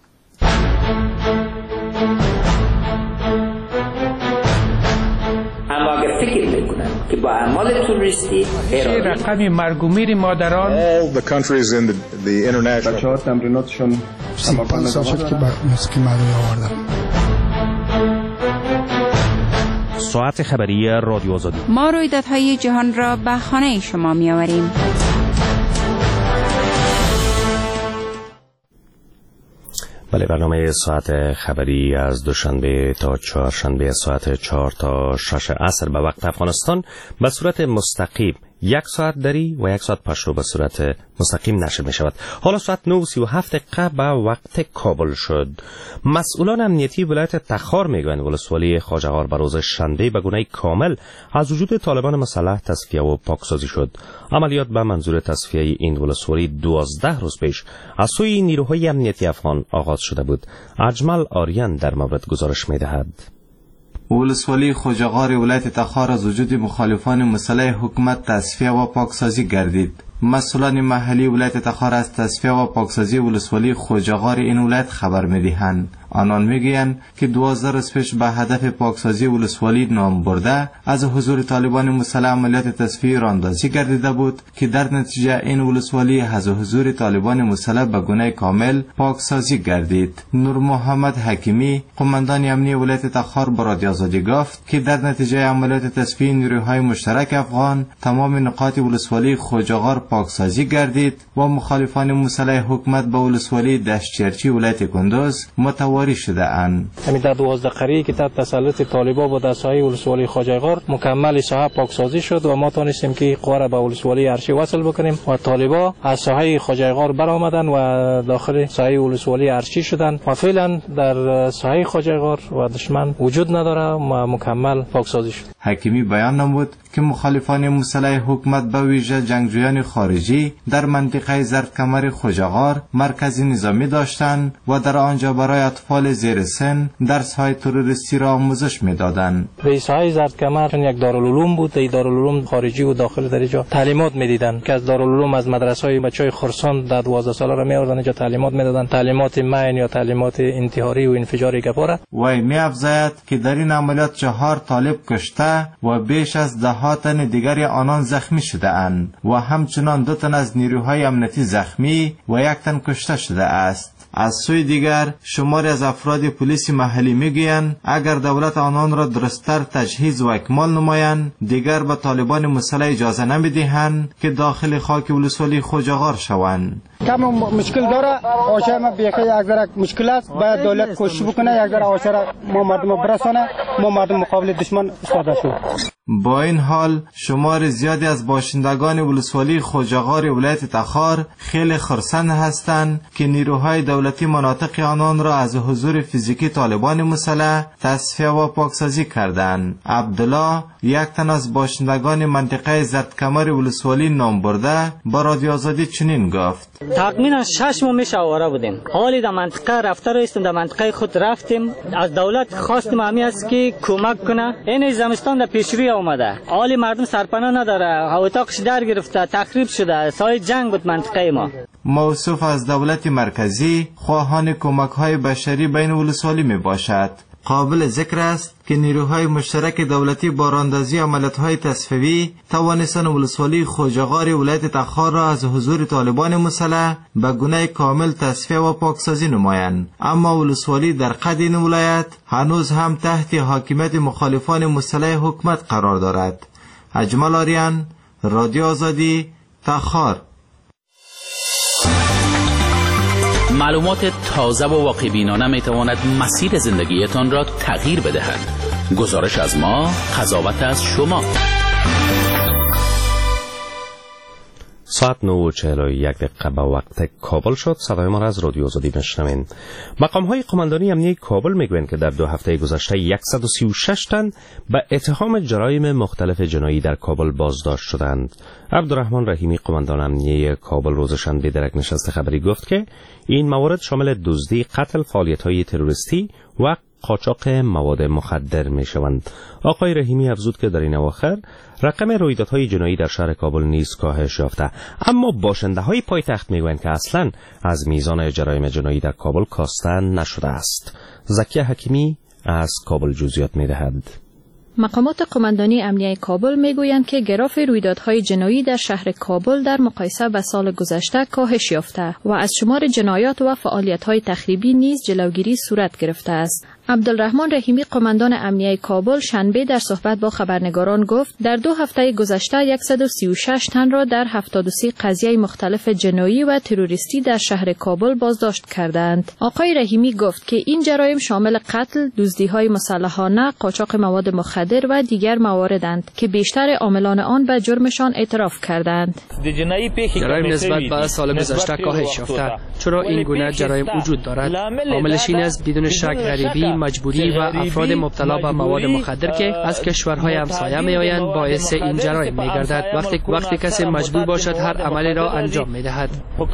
اما اگر فکر میکنن که با اعمال توریستی رقم مرگ و میر مادران all the countries in the, the international بچه‌ها تمریناتشون پنج سال شد که موسیقی مردمی آوردم. ساعت خبری رادیو آزادی. ما رویدادهای جهان را به خانه شما می آوریم. بله، برنامه ساعت خبری از دوشنبه تا چهارشنبه ساعت چهار تا شش عصر به وقت افغانستان به صورت مستقیم یک ساعت دری و یک ساعت پشتو به صورت مستقیم نشر می شود. حالا ساعت نه و سی و هفت دقیقه به وقت کابل شد. مسئولان امنیتی ولایت تخار میگویند ولسوالی خواجه‌غار به روز شنبه به گونه کامل از وجود طالبان مسلح تصفیه و پاکسازی شد. عملیات به منظور تصفیه این ولسوالی دوازده روز پیش از سوی نیروهای امنیتی افغان آغاز شده بود. اجمل آریان در مورد گزارش می‌دهد. ولسوالی خواجه‌غار ولایت تخار از وجود مخالفان مسلح حکومت تصفیه و پاکسازی گردید. مسئولان محلی ولایت تخار از تصفیه و پاکسازی ولسوالی خواجه‌غار این ولایت خبر می‌دهند. آنان میگویند که دوازده روز پیش به هدف پاکسازی ولسوالی نام برده از حضور طالبان مسلح عملیات تصفیه راندازی گردیده بود که در نتیجه این ولسوالی از حضور طالبان مسلح به گونه کامل پاکسازی گردید. نور محمد حکیمی قماندان امنی ولایت تخار به رادیو آزادی گفت که در نتیجه عملیات تصفیه نیروهای مشترک افغان تمام نقاط ولسوالی خواجه‌غار پاکسازی گردید و مخالفان مسلح حکومت به ولسوالی دشتچرچی ولایت کندوز متواری شده اند. همین در دوازده قریه که تحت تسلط طالبان با دستهای ولسوالی خواجه‌غار مکمل ساحه پاکسازی شد و ما تونستیم که قوه را به ولسوالی ارشی وصل بکنیم و طالبان از ساحه خواجه‌غار برآمدن و داخل ساحه ولسوالی ارشی شدن و فعلا در ساحه خواجه‌غار و دشمن وجود نداره و مکمل پاکسازی شد. حکیمی بیان نمود که مخالفان مسلح حکومت به ویژه جنگجویان خارجی در منطقه زردکمر خواجه‌غار مرکزی نظامی داشتند و در آنجا برای اطفال زیر سن درس‌های تروریستی را آموزش می‌دادند. رئیس‌های زردکمر چون یک دارالعلوم بود، این دارالعلوم خارجی و داخل در اینجا تعلیمات می‌دیدند که از دارالعلوم از مدرسه‌های بچه‌های خرسان در دوازده ساله را می‌آوردن اینجا تعلیمات می‌دادند، تعلیمات مین یا تعلیمات انتحاری و انفجاری گپاره. وی می‌افزاید که در این عملیات چهار طالب کشته و بیش از ده تن دیگر آنان زخمی شده اند و همچنان دو تن از نیروهای امنیتی زخمی و یک تن کشته شده است. از سوی دیگر شماری از افراد پلیس محلی میگویند اگر دولت آنان را درستتر تجهیز و اکمال نمایند دیگر به طالبان مسلح اجازه نمیدهند که داخل خاک ولسوالی خواجه‌غار شوند. کم مشکل داره آشار ما بیخی یک ذره مشکل است، باید دولت کوشش بکنه یک ذره آشار ما مردم برسانه، ما مردم مقابل دشمن ایستاده شو. با این حال شمار زیادی از باشندگان ولسوالی خواجه‌غار ولایت تخار خیلی خرسند هستند که نیروهای دولتی مناطق آنان را از حضور فیزیکی طالبان مسلح تصفیه و پاکسازی کردند. عبدالله یک تن از باشندگان منطقه زردکمر ولسوالی نام برده با رادیو آزادی چنین گفت: تقریبا شش ماه میشه آواره بودیم. حالی در منطقه رفته رایستیم، در منطقه خود رفتیم، از دولت خواستیم همی است که کمک کنه. این زمستان در پیش روی اومده، حالی مردم سرپناه نداره، اتاقش در گرفته، تخریب شده، سایه جنگ بود منطقه ما. موصوف از دولت مرکزی خواهان کمک های بشری بین ولسوالی می باشد. قابل ذکر است که نیروهای مشترک دولتی با راندازی عملیات‌های تصفیه‌ای توانستند ولسوالی خوجغار ولایت تخار را از حضور طالبان مسلح به گونه کامل تصفیه و پاکسازی نمایند، اما ولسوالی در قد این ولایت هنوز هم تحت حاکمیت مخالفان مسلح حکومت قرار دارد. اجمل آریان، رادیو آزادی، تخار. معلومات تازه و واقع بینانه می تواند مسیر زندگیتان را تغییر بدهد. گزارش از ما، قضاوت از شما. ساعت نه و چهل و یک دقیقه به وقت کابل شد. صدای ما را از رادیو آزادی میشنوین. مقام های قماندانی امنیه کابل میگویند که در دو هفته گذشته صد و سی و شش تن به اتهام جرایم مختلف جنایی در کابل بازداشت شدند. عبدالرحمن رحیمی قماندان امنیه کابل روز شنبه در یک نشست خبری گفت که این موارد شامل دزدی، قتل، فعالیت‌های تروریستی و قاچاق مواد مخدر می شوند. آقای رحیمی افزود که در این اواخر رقم رویدادهای جنایی در شهر کابل نیز کاهش یافته، اما باشنده های پایتخت می گویند که اصلا از میزان جرایم جنایی در کابل کاسته نشده است. زکیه حکیمی از کابل جزئیات می دهد. مقامات قماندانی امنیه کابل میگویند که گراف رویدادهای جنایی در شهر کابل در مقایسه با سال گذشته کاهش یافته و از شمار جنایات و فعالیت‌های تخریبی نیز جلوگیری صورت گرفته است. عبدالرحمن رحیمی قماندان امنیه کابل شنبه در صحبت با خبرنگاران گفت در دو هفته گذشته صد و سی و شش تن را در هفتاد و سه قضیه مختلف جنایی و تروریستی در شهر کابل بازداشت کردند. آقای رحیمی گفت که این جرایم شامل قتل، دزدی‌های مسلحانه، قاچاق مواد مخدر و دیگر مواردند که بیشتر عاملان آن به جرمشان اعتراف کردند. جرایم نسبت به سال گذشته کاهش یافته. چرا این گونه جرایم وجود دارد؟ عاملش این است بدون شک غریبی، مجبوری و افراد مبتلا به مواد مخدر که از کشورهای همسایه میآیند باعث این جرایم میگردد. وقتی وقتی کسی مجبور باشد هر عملی را انجام میدهد.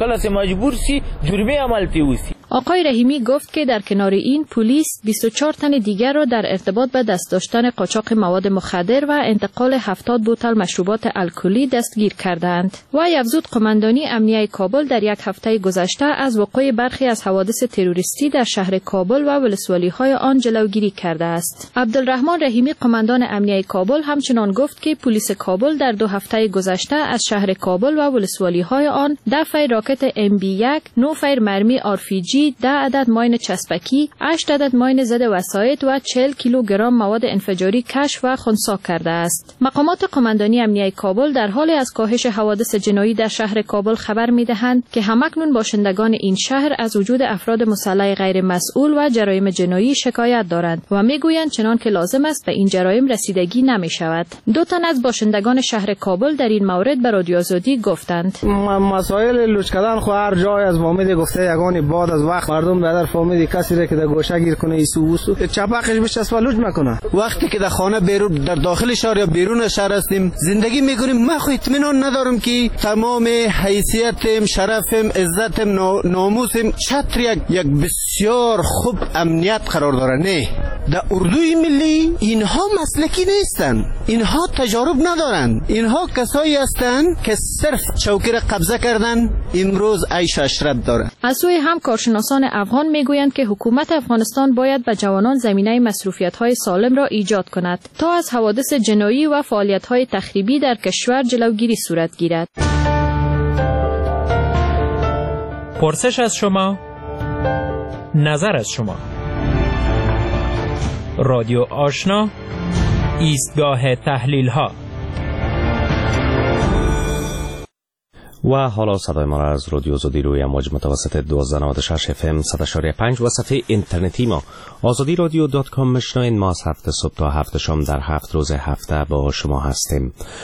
آقای رحیمی گفت که در کنار این پلیس بیست و چهار تن دیگر را در ارتباط به دست داشتن قاچاق مواد مخدر و انتقال هفتاد بوتل مشروبات الکلی دستگیر کردند. و افزود قماندانی امنیه کابل در یک هفته گذشته از وقوع برخی از حوادث تروریستی در شهر کابل و ولسوالی‌های آن جلوگیری کرده است. عبدالرحمن رحیمی قماندان امنیه کابل همچنان گفت که پلیس کابل در دو هفته گذشته از شهر کابل و ولسوالی‌های آن دفع راکت ام بی یک، نه فیر مرمی آر پی جی، ده عدد ماین چسبکی، هشت عدد ماین ضد وسایط و چهل کیلوگرم مواد انفجاری کشف و خنثی کرده است. مقامات قماندانی امنیه کابل در حال از کاهش حوادث جنایی در شهر کابل خبر می‌دهند که همکنون باشندگان این شهر از وجود افراد مسلح غیر مسئول و جرایم جنایی شکایت دارند و میگویند چنان که لازم است به این جرایم رسیدگی نمی‌شود. دو تن از باشندگان شهر کابل در این مورد به رادیو آزادی گفتند مسائل لوچ کردن خو هر جای از فامیل گفته یگانی بعد از وقت مردم به در فامیل کسی را که در گوشه گیر کنه ایسو وسو چپاقش بچسبه لوچ میکنه. وقتی که در خانه بیرون در داخل شهر یا بیرون شهر هستیم زندگی میکنیم، من خو اطمینان ندارم که تمام حیثیتم، شرفم، عزتم، ناموسم چتر یک یک بسیار خوب امنیت قرار داره. نه، در اردوی ملی اینها مسلکی نیستن، اینها تجارب ندارن، اینها کسایی هستن که صرف چوکیر قبضه کردن امروز عیش اشرت داره. از سوی هم کارشناسان افغان میگویند که حکومت افغانستان باید به جوانان زمینه مصروفیت‌های سالم را ایجاد کند تا از حوادث جنایی و فعالیت‌های تخریبی در کشور جلوگیری صورت گیرد. پرسش از شما، نظر از شما. رادیو آشنا، ایستگاه تحلیل ها. و حالا صدای ما را از رادیو آزادی روی امواج متوسط دوازده و نود و شش اف ام صد و چهار و پنج و صفحه اینترنتی ما آزادی رادیو دات کام میشنوین. ما از هفت صبح تا هفت شام در هفت روز هفته با شما هستیم.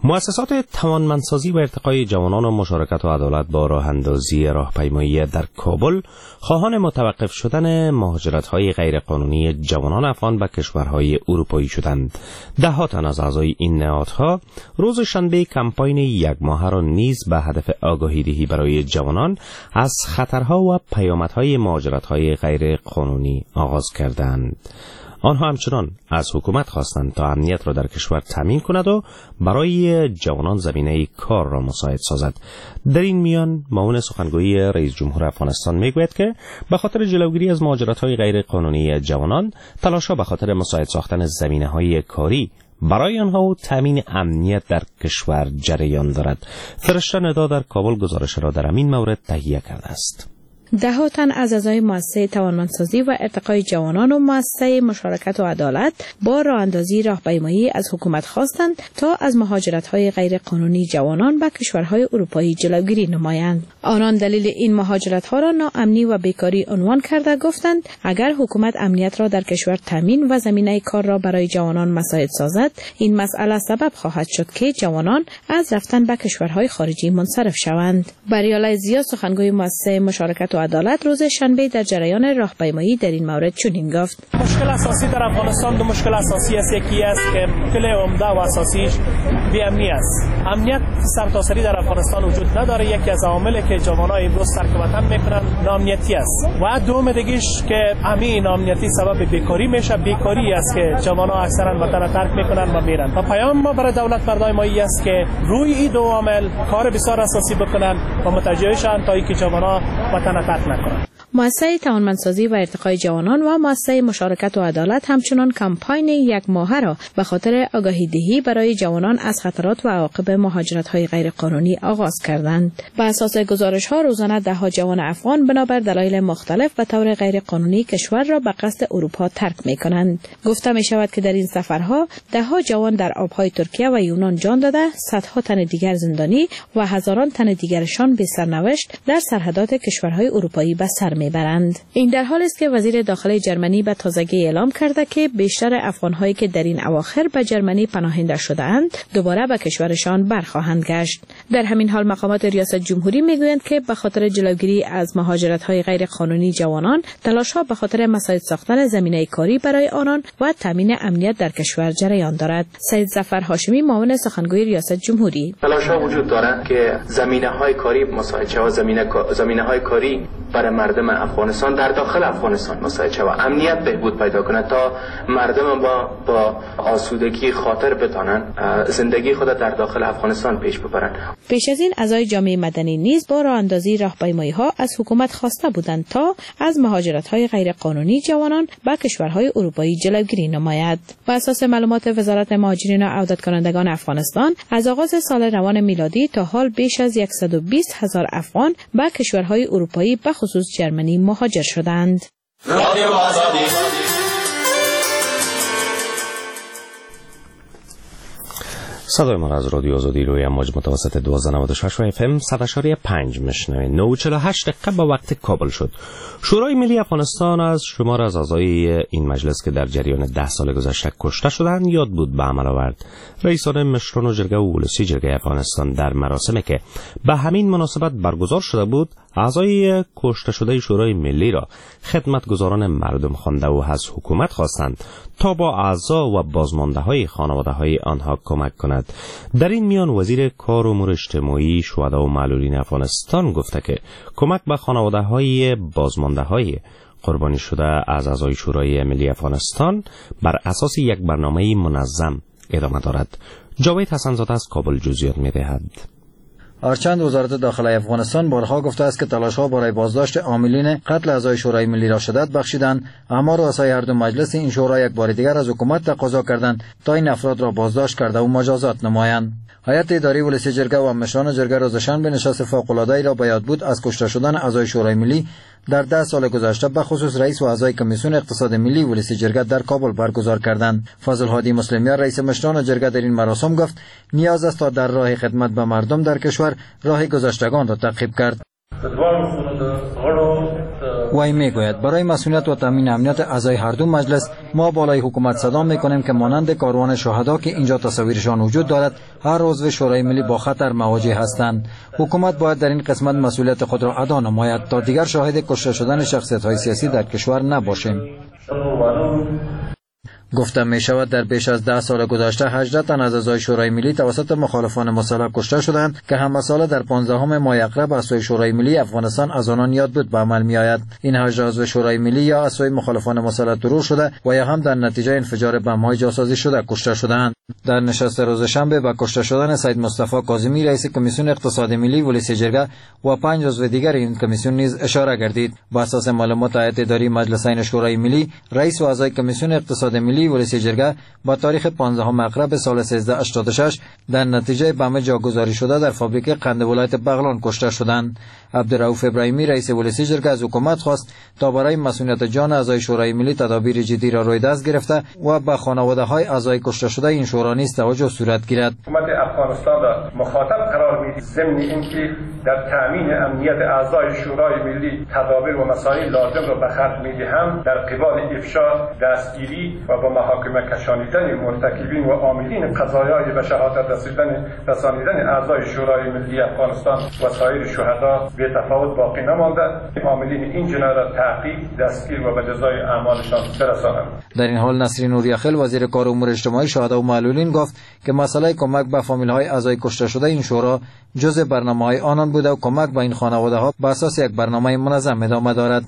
مؤسسات توانمندسازی و ارتقای جوانان و مشارکت و عدالت با راه اندازی راهپیمایی در کابل خواهان متوقف شدن مهاجرت‌های غیرقانونی جوانان افغان به کشورهای اروپایی شدند. ده ها تن از اعضای این نهادها روز شنبه کمپاین یک ماهه را نیز به هدف آگاهی‌دهی برای جوانان از خطرها و پیامدهای مهاجرت‌های غیرقانونی آغاز کردند. آنها همچنان از حکومت خواستند تا امنیت را در کشور تامین کند و برای جوانان زمینه کار را مساعد سازد. در این میان معاون سخنگوی رئیس جمهور افغانستان میگوید که به خاطر جلوگیری از مهاجرت‌های غیر قانونی جوانان، تلاش‌ها به خاطر مساعد ساختن زمینه‌های کاری برای آنها و تامین امنیت در کشور جریان دارد. فرشته ندا در کابل گزارش را در این مورد تهیه کرده است. ده ها تن از اعضای مؤسسه توانمندسازی و ارتقای جوانان و مؤسسه مشارکت و عدالت با راه اندازی راهپیمایی از حکومت خواستند تا از مهاجرت‌های غیرقانونی جوانان به کشورهای اروپایی جلوگیری نمایند. آنان دلیل این مهاجرت‌ها را ناامنی و بیکاری عنوان کرده گفتند اگر حکومت امنیت را در کشور تامین و زمینه کار را برای جوانان مساعد سازد، این مسئله سبب خواهد شد که جوانان از رفتن به کشورهای خارجی منصرف شوند. بریاله زیا سخنگوی مؤسسه مشارکت و عدالت روز شنبه در جریان راهپیمایی در این مورد چنین گفت: مشکل اساسی در افغانستان دو مشکل اساسی است. یکی است که مشکل عمده و اساسیش بی‌امنی است. امنیت سرتاسری در افغانستان وجود نداره. یکی از عواملی که جوانای امروز ترک وطن میکنن ناامنیتی است و دوم دیگه‌اش که همین ناامنیتی سبب بیکاری میشه. بیکاری است که جوانا اکثرا وطن ترک میکنن و میرن. و پیام ما برای دولت مردای ما است که روی این دو عامل کار بسیار اساسی بکنن و متوجه شن تا اینکه جوانا وطن ترک نکنن. مؤسسه توانمندسازی و ارتقای جوانان و مؤسسه مشارکت و عدالت همچنان کمپاین یک ماهه را به خاطر آگاهی دهی برای جوانان از خطرات و عواقب مهاجرت‌های غیرقانونی آغاز کردند. بر اساس گزارش‌ها روزانه ده ها جوان افغان بنابر دلایل مختلف به طور غیرقانونی کشور را به قصد اروپا ترک می‌کنند. گفته می‌شود که در این سفرها ده ها جوان در آب‌های ترکیه و یونان جان داده، صدها تن دیگر زندانی و هزاران تن دیگرشان به سرنوشت در سرحدات کشورهای اروپایی به سر میبرند. این در حالی است که وزیر داخلی جرمنی به تازگی اعلام کرده که بیشتر افغان‌هایی که در این اواخر به جرمنی پناهنده شده‌اند دوباره به کشورشان برخواهند گشت. در همین حال مقامات ریاست جمهوری میگویند که به خاطر جلوگیری از مهاجرت‌های غیرقانونی جوانان، تلاش‌ها به خاطر مساعد ساختن زمینه کاری برای آنان و تامین امنیت در کشور جریان دارد. سید ظفر هاشمی معاون سخنگوی ریاست جمهوری: تلاش‌ها وجود دارد که زمینه‌های کاری مساعد شود، زمینه زمینه‌های کاری برای مردم افغانستان در داخل افغانستان مساعد شود، امنیت بهبود پیدا کنه تا مردم با با آسودگی خاطر بتانن زندگی خود در داخل افغانستان پیش ببرن. پیش از این اعضای جامعه مدنی نیز با راه اندازی راهپیمایی‌ها از حکومت خواسته بودند تا از مهاجرت‌های غیرقانونی جوانان به کشورهای اروپایی جلوگیری نماید. بر اساس معلومات وزارت مهاجرین و عودت کنندگان افغانستان، از آغاز سال روان میلادی تا حال بیش از صد و بیست هزار افغان به کشورهای اروپایی به خصوص جرمنی مهاجر شدند. رادیو آزادی. صدای ما از رادیو آزادی روی امواج متوسط دوازده نود و شش و اف ام صد و چهار و پنج میشنوید. نه و چهل و هشت دقیقه به وقت کابل شد. شورای ملی افغانستان از شمار از اعضای این مجلس که در جریان ده سال گذشته کشته شدند یاد بود به عمل آورد. رئیسان مشران و جرگه و ولسی جرگه افغانستان در مراسمی که به همین مناسبت برگزار شده بود، اعضای کشته شده شورای ملی را خدمتگزاران مردم خوانده و از حکومت خواستند تا با اعضا و بازمانده‌های خانواده‌های آنها کمک کند. در این میان وزیر کار و امور اجتماعی شهدا و معلولین افغانستان گفته که کمک به خانواده‌های بازمانده‌های قربانی شده از اعضای شورای ملی افغانستان بر اساس یک برنامه منظم ادامه دارد. جاوید حسن‌زاده از کابل جزئیات می‌دهد. هرچند وزارت داخلی افغانستان بارها گفته است که تلاش‌ها برای بازداشت عاملین قتل اعضای شورای ملی را شدت بخشیدند، اما رؤسای هر دو مجلس این شورا یک بار دیگر از حکومت تقاضا کردند تا این افراد را بازداشت کرده و مجازات نمایند. هیئت اداری ولسی جرگه و مشران جرگه روز شنبه نشست فوق‌العاده‌ای را به یاد بود از کشته شدن اعضای شورای ملی در ده سال گذشته به خصوص رئیس و اعضای کمیسیون اقتصاد ملی ولسی جرگه در کابل برگزار کردند. فضل هادی مسلمیان رئیس مشران جرگه در این مراسم گفت نیاز است تا در راه خدمت به مردم در کشور راه گذشتگان را تعقیب کرد. وی میگوید برای مسئولیت و تامین امنیت اعضای هر دو مجلس ما بالای حکومت صدا میکنیم که مانند کاروان شهدا که اینجا تصاویرشان وجود دارد هر عضو شورای ملی با خطر مواجه هستند. حکومت باید در این قسمت مسئولیت خود را ادا نماید تا دیگر شاهد کشته شدن شخصیت های سیاسی در کشور نباشیم. گفته می شود در بیش از ده سال گذشته هجده تن از اعضای شورای ملی توسط مخالفان مسلح کشته شدند که هم مساله در پانزدهم ماه اقرب از سوی شورای ملی افغانستان از آنان یاد بود به عمل می آید. این هجده عضو شورای ملی یا از سوی مخالفان مسلح ترور شده و یا هم در نتیجه انفجار بم‌های جاسازی شده کشته شدند. در نشست روز شنبه با کشته شدن سید مصطفی کاظمی رئیس کمیسیون اقتصاد ملی ولسی جرگه و پنج عضو دیگر این کمیسیون نیز اشاره گردید. بر اساس معلومات هیئت اداری مجلسین شورای ملی رئیس و اعضای کمیسیون اقتصاد ملی ولسی جرگه با تاریخ پانزدهم اقرب سال سیزده هشتاد و شش در نتیجه بم جاگذاری شده در فابریکه قند ولایت بغلان کشته شدند. عبدالرؤوف ابراهیمی رئیس ولسی جرگه از حکومت خواست تا برای مسئولیت جان اعضای شورای ملی تدابیر جدی را روی دست گرفته و به خانواده های اعضای کشته شده این شورا نیز توجه صورت گیرد. حکومت افغانستان را مخاطب قرار می‌دهد ضمن اینکه در تامین امنیت اعضای شورای ملی تدابیر و مسائل لازم را به خرج می‌دهند در قبال افشا، دستگیری و با محاکمه کشانیدن مرتکبین و عاملین قضایای به شهادت رسیدن رسانیدن اعضای شورای ملی افغانستان و سایر شهدا به تفاوت باقی نمانده. عاملین این جنایت را تعقیب، دستگیر و به جزای اعمالشان برسانند. در این حال نسرین نوریخیل وزیر کار امور اجتماعی شهدا و معلولین گفت که مسئله کمک به فامیل‌های اعضای کشته شده این شورا جزء برنامه‌های آنان بوده و کمک به این خانواده‌ها بر اساس یک برنامه منظم ادامه دارد.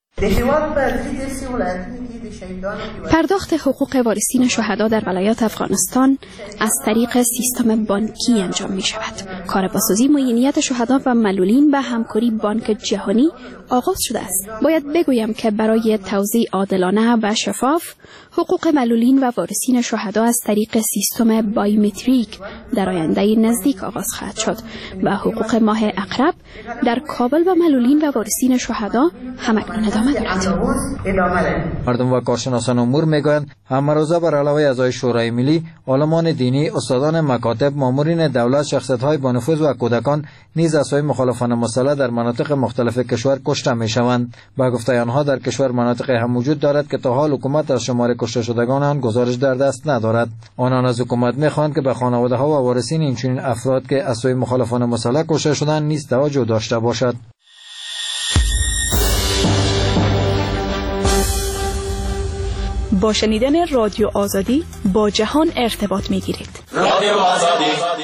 پرداخت حقوق وارثین شهدا در ولایات افغانستان از طریق سیستم بانکی انجام می شود. کار بازسازی معینیت شهدا و معلولین به همکاری بانک جهانی آغاز شده است. باید بگویم که برای توزیع عادلانه و شفاف حقوق معلولین و وارثین شهدا از طریق سیستم بایومتریک در آینده نزدیک آغاز خواهد شد و حقوق ماه اقرب در کابل و معلولین و وارثین شهدا همکنون ادامه دارد. مردم و کارشناسان امور میگویند همروزه بر علاوه اعضای شورای ملی، عالمان دینی، استادان مکاتب، مامورین دولت، شخصیت‌های با نفوذ و کودکان نیز از سوی مخالفان مسلح در مناطق مختلف کشور کشته میشوند. با گفته آنها در کشور مناطقی هم وجود دارد که تا حال حکومت از شمار کشته شدگان آن گزارش در دست ندارد. آنان از حکومت میخواهند که به خانواده‌ها و وارثین این چنین افراد که از سوی مخالفان مسلح کشته شدند نیز توجه داشته باشد. با شنیدن رادیو آزادی با جهان ارتباط میگیرید. رادیو آزادی.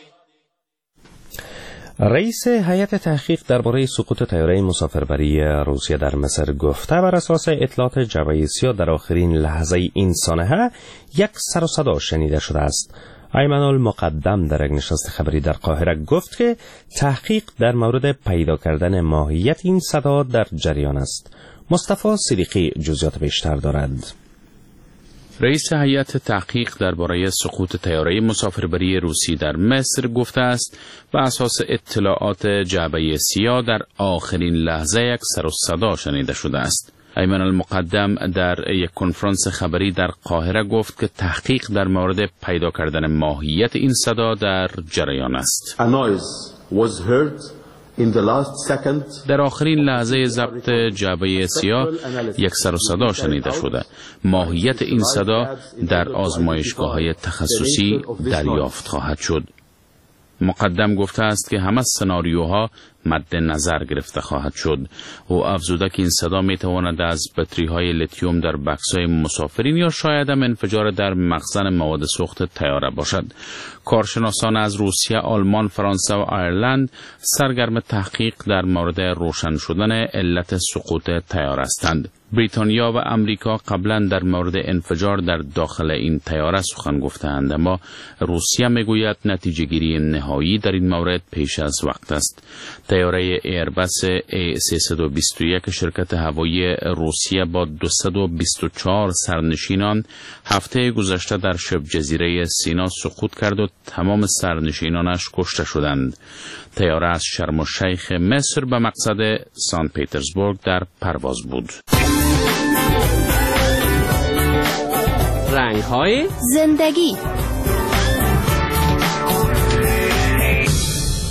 رئیس هیئت تحقیق درباره سقوط طیاره مسافربری روسیه در مصر گفته بر اساس اطلاعات جبهه سیاه در آخرین لحظه این سانحه یک سر و صدا شنیده شده است. ایمن المقدم در یک نشست خبری در قاهره گفت که تحقیق در مورد پیدا کردن ماهیت این صدا در جریان است. مصطفی صدیقی جزئیات بیشتر دارد. رئیس هیئت تحقیق درباره سقوط طیاره مسافربری روسی در مصر گفته است بر اساس اطلاعات جعبه سیاه در آخرین لحظه یک سر و صدا شنیده شده است. ایمن المقدم در یک کنفرانس خبری در قاهره گفت که تحقیق در مورد پیدا کردن ماهیت این صدا در جریان است. A noise was heard in the last second. در آخرین لحظه ضبط جعبه سیاه یک سر و صدا شنیده شده. ماهیت این صدا در آزمایشگاه‌های تخصصی دریافت خواهد شد. مقدم گفته است که همه سناریوها مد نظر گرفته خواهد شد. او افزوده که این صدا می تواند از بطری های لیتیوم در بکس‌های مسافرین یا شاید هم انفجار در مخزن مواد سوخت طیاره باشد. کارشناسان از روسیه، آلمان، فرانسه و آیرلند سرگرم تحقیق در مورد روشن شدن علت سقوط طیاره هستند. بریتانیا و امریکا قبلا در مورد انفجار در داخل این طیاره سخن گفتند، اما روسیه میگوید نتیجه گیری نهایی در این مورد پیش از وقت است. طیاره ایربس ای سیصد و بیست و یک شرکت هوایی روسیه با دویست و بیست و چهار سرنشینان هفته گذشته در شبه جزیره سینا سقوط کرد و تمام سرنشینانش کشته شدند. طیاره از شرم الشیخ مصر به مقصد سان پیترزبورگ در پرواز بود. رنگ‌های زندگی.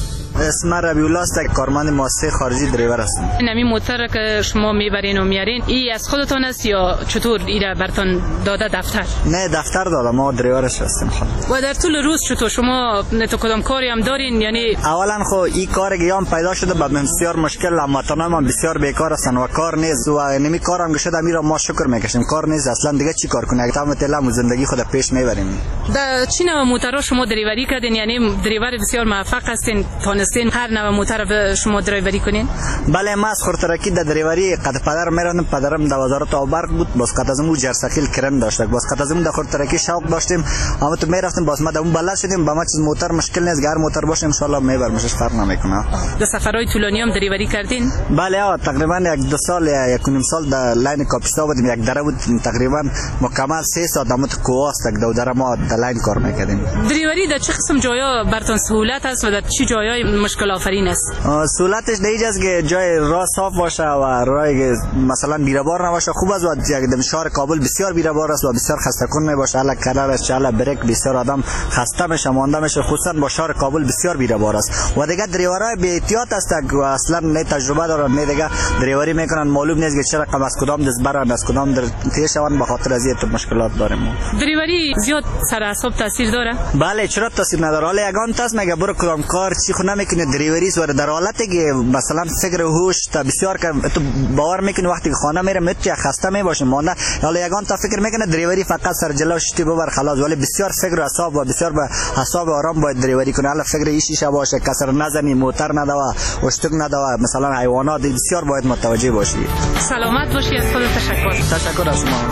اسم ربیع الله است، کارمند مؤسسه خارجی دریور هستم. نمی موتر که شما میبرین و میارین ای از خودتون است یا چطور ایره برتون داده دفتر؟ نه دفتر داده، ما دریورش هستیم. و در طول روز چطور شما تو کدام کاری هم دارین؟ یعنی اولا خو این کار گیام پیدا شده بعد بسیار مشکل، هموطنان ما بسیار بیکار هستن و کار نیست و نمی کارم گشته میرا ما شکر میکشیم، کار نیست اصلا دیگه چی کار کنه؟ تا متلم زندگی خود پیش میبریم. در چی نوع موتورا شما دریوری کردین؟ یعنی دریور بسیار موفق هستین، تونستین هر نوع موتور شما دریوری کنین؟ بله ما از خورترکی در دریوری قد پدر میرن، پدرم در وزارت آبرق بود، باز قد از اون جرثقیل کرن داشت، باز قد از اون در خورترکی شوق داشتیم، اما تو میرفتیم باز ما در اون بلد شدیم، با ما چیز موتور مشکل نیست، هر موتور باشه ان شاء الله میبرمش، فرق نمیکنه. در سفرهای طولانی هم دریوری کردین؟ بله تقریبا یک دو سال یا یک نیم سال در لاین کاپیستا بودیم، یک دره بود تقریبا مکمل سه ساعت دمت کوواست یک دره ما در لاین کار میکردیم. دریوری در چه قسم جایا براتون سهولت است و در چه جایای مشکل آفرین است؟ سهولتش در اینجاست که جای راه صاف باشه و راه مثلا بیره‌بار نباشه، خوب است. و در شهر کابل بسیار بیره‌بار است و بسیار خسته کن میباشه، الا کلرش چاله بریک بسیار آدم خسته میشه مانده میشه، خصوصا با شهر کابل بسیار بیره‌بار است. و دیگه دریورای بی احتیاط است و اصلا نه تجربه دارن نه دیگه دریوری میکنن، معلوم نیست که چه رقم از کدام دست برن از کدام در تیشوان، به خاطر از این مشکلات داریم. دریوری زیاد سر اعصاب تاثیر داره؟ بله چرا تاثیر نداره؟ حالا یگان تاس میگه برو کدام کار چی خو نمیکنه دریوری است و در حالتی که مثلا فکر هوش تا بسیار که تو باور میکنی وقتی که خانه میره مت خسته میباشه مانده، حالا یگان تا فکر میکنه دریوری فقط سر جلو شتی ببر خلاص، ولی بسیار فکر و اعصاب و بسیار به اعصاب آرام باید دریوری کنه. حالا فکر ایشیشه باشه، کسر نزنی، موتر ندوا، اشتک ندوا، مثلا حیوانات بسیار باید متوجه باشی. سلامت باشی، از خودت تشکر. تشکر از شما.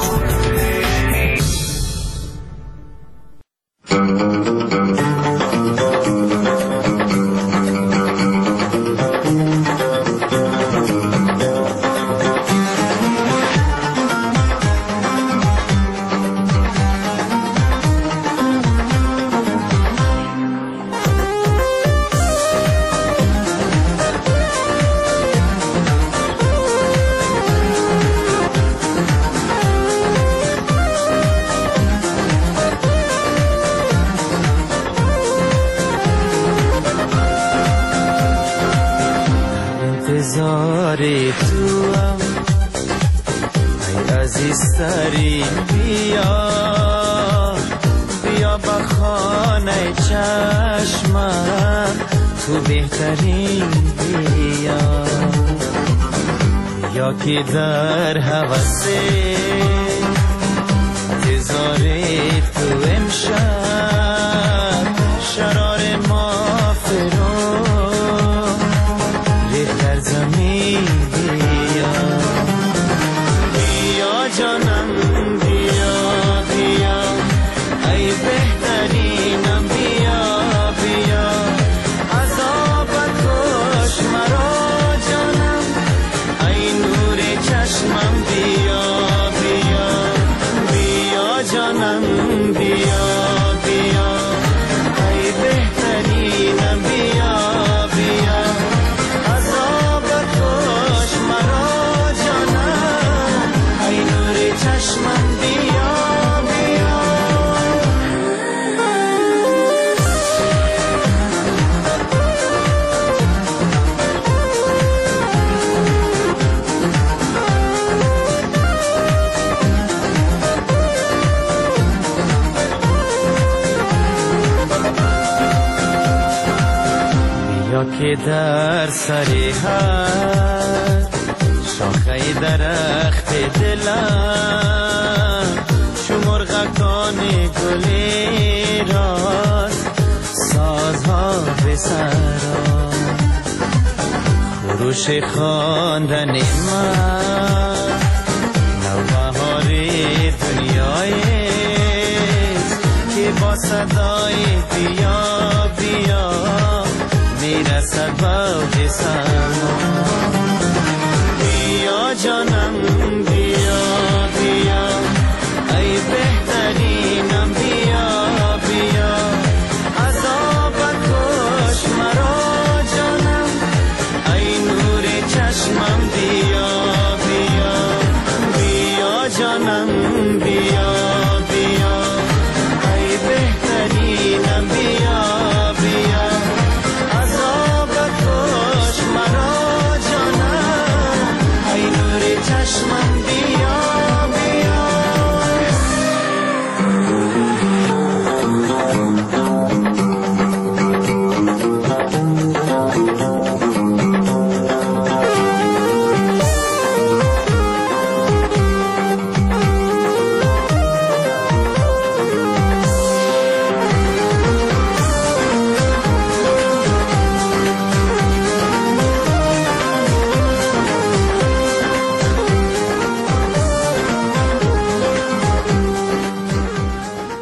انتظاری تو هم ای عزیز سری بیا بیا با خانه چشمم تو بهترین بیا یا که در حوثه انتظاری تو امشب شرار ما فرو در زمین بیا بیا جانم بیا بیا ای بهترینم بیا بیا عذابت کش مرا جانم ای نور چشمم بیا بیا بیا جانم بیا بیا ای بهترینم بیا بیا چشمم بیا بیا بیا که در سری هر شاخه درخت دلم چو مرغکان گلی راست سازها به سرا خروش خواندن من نوبهار دنیایست که با صدای بیا بیا میرسد با جسم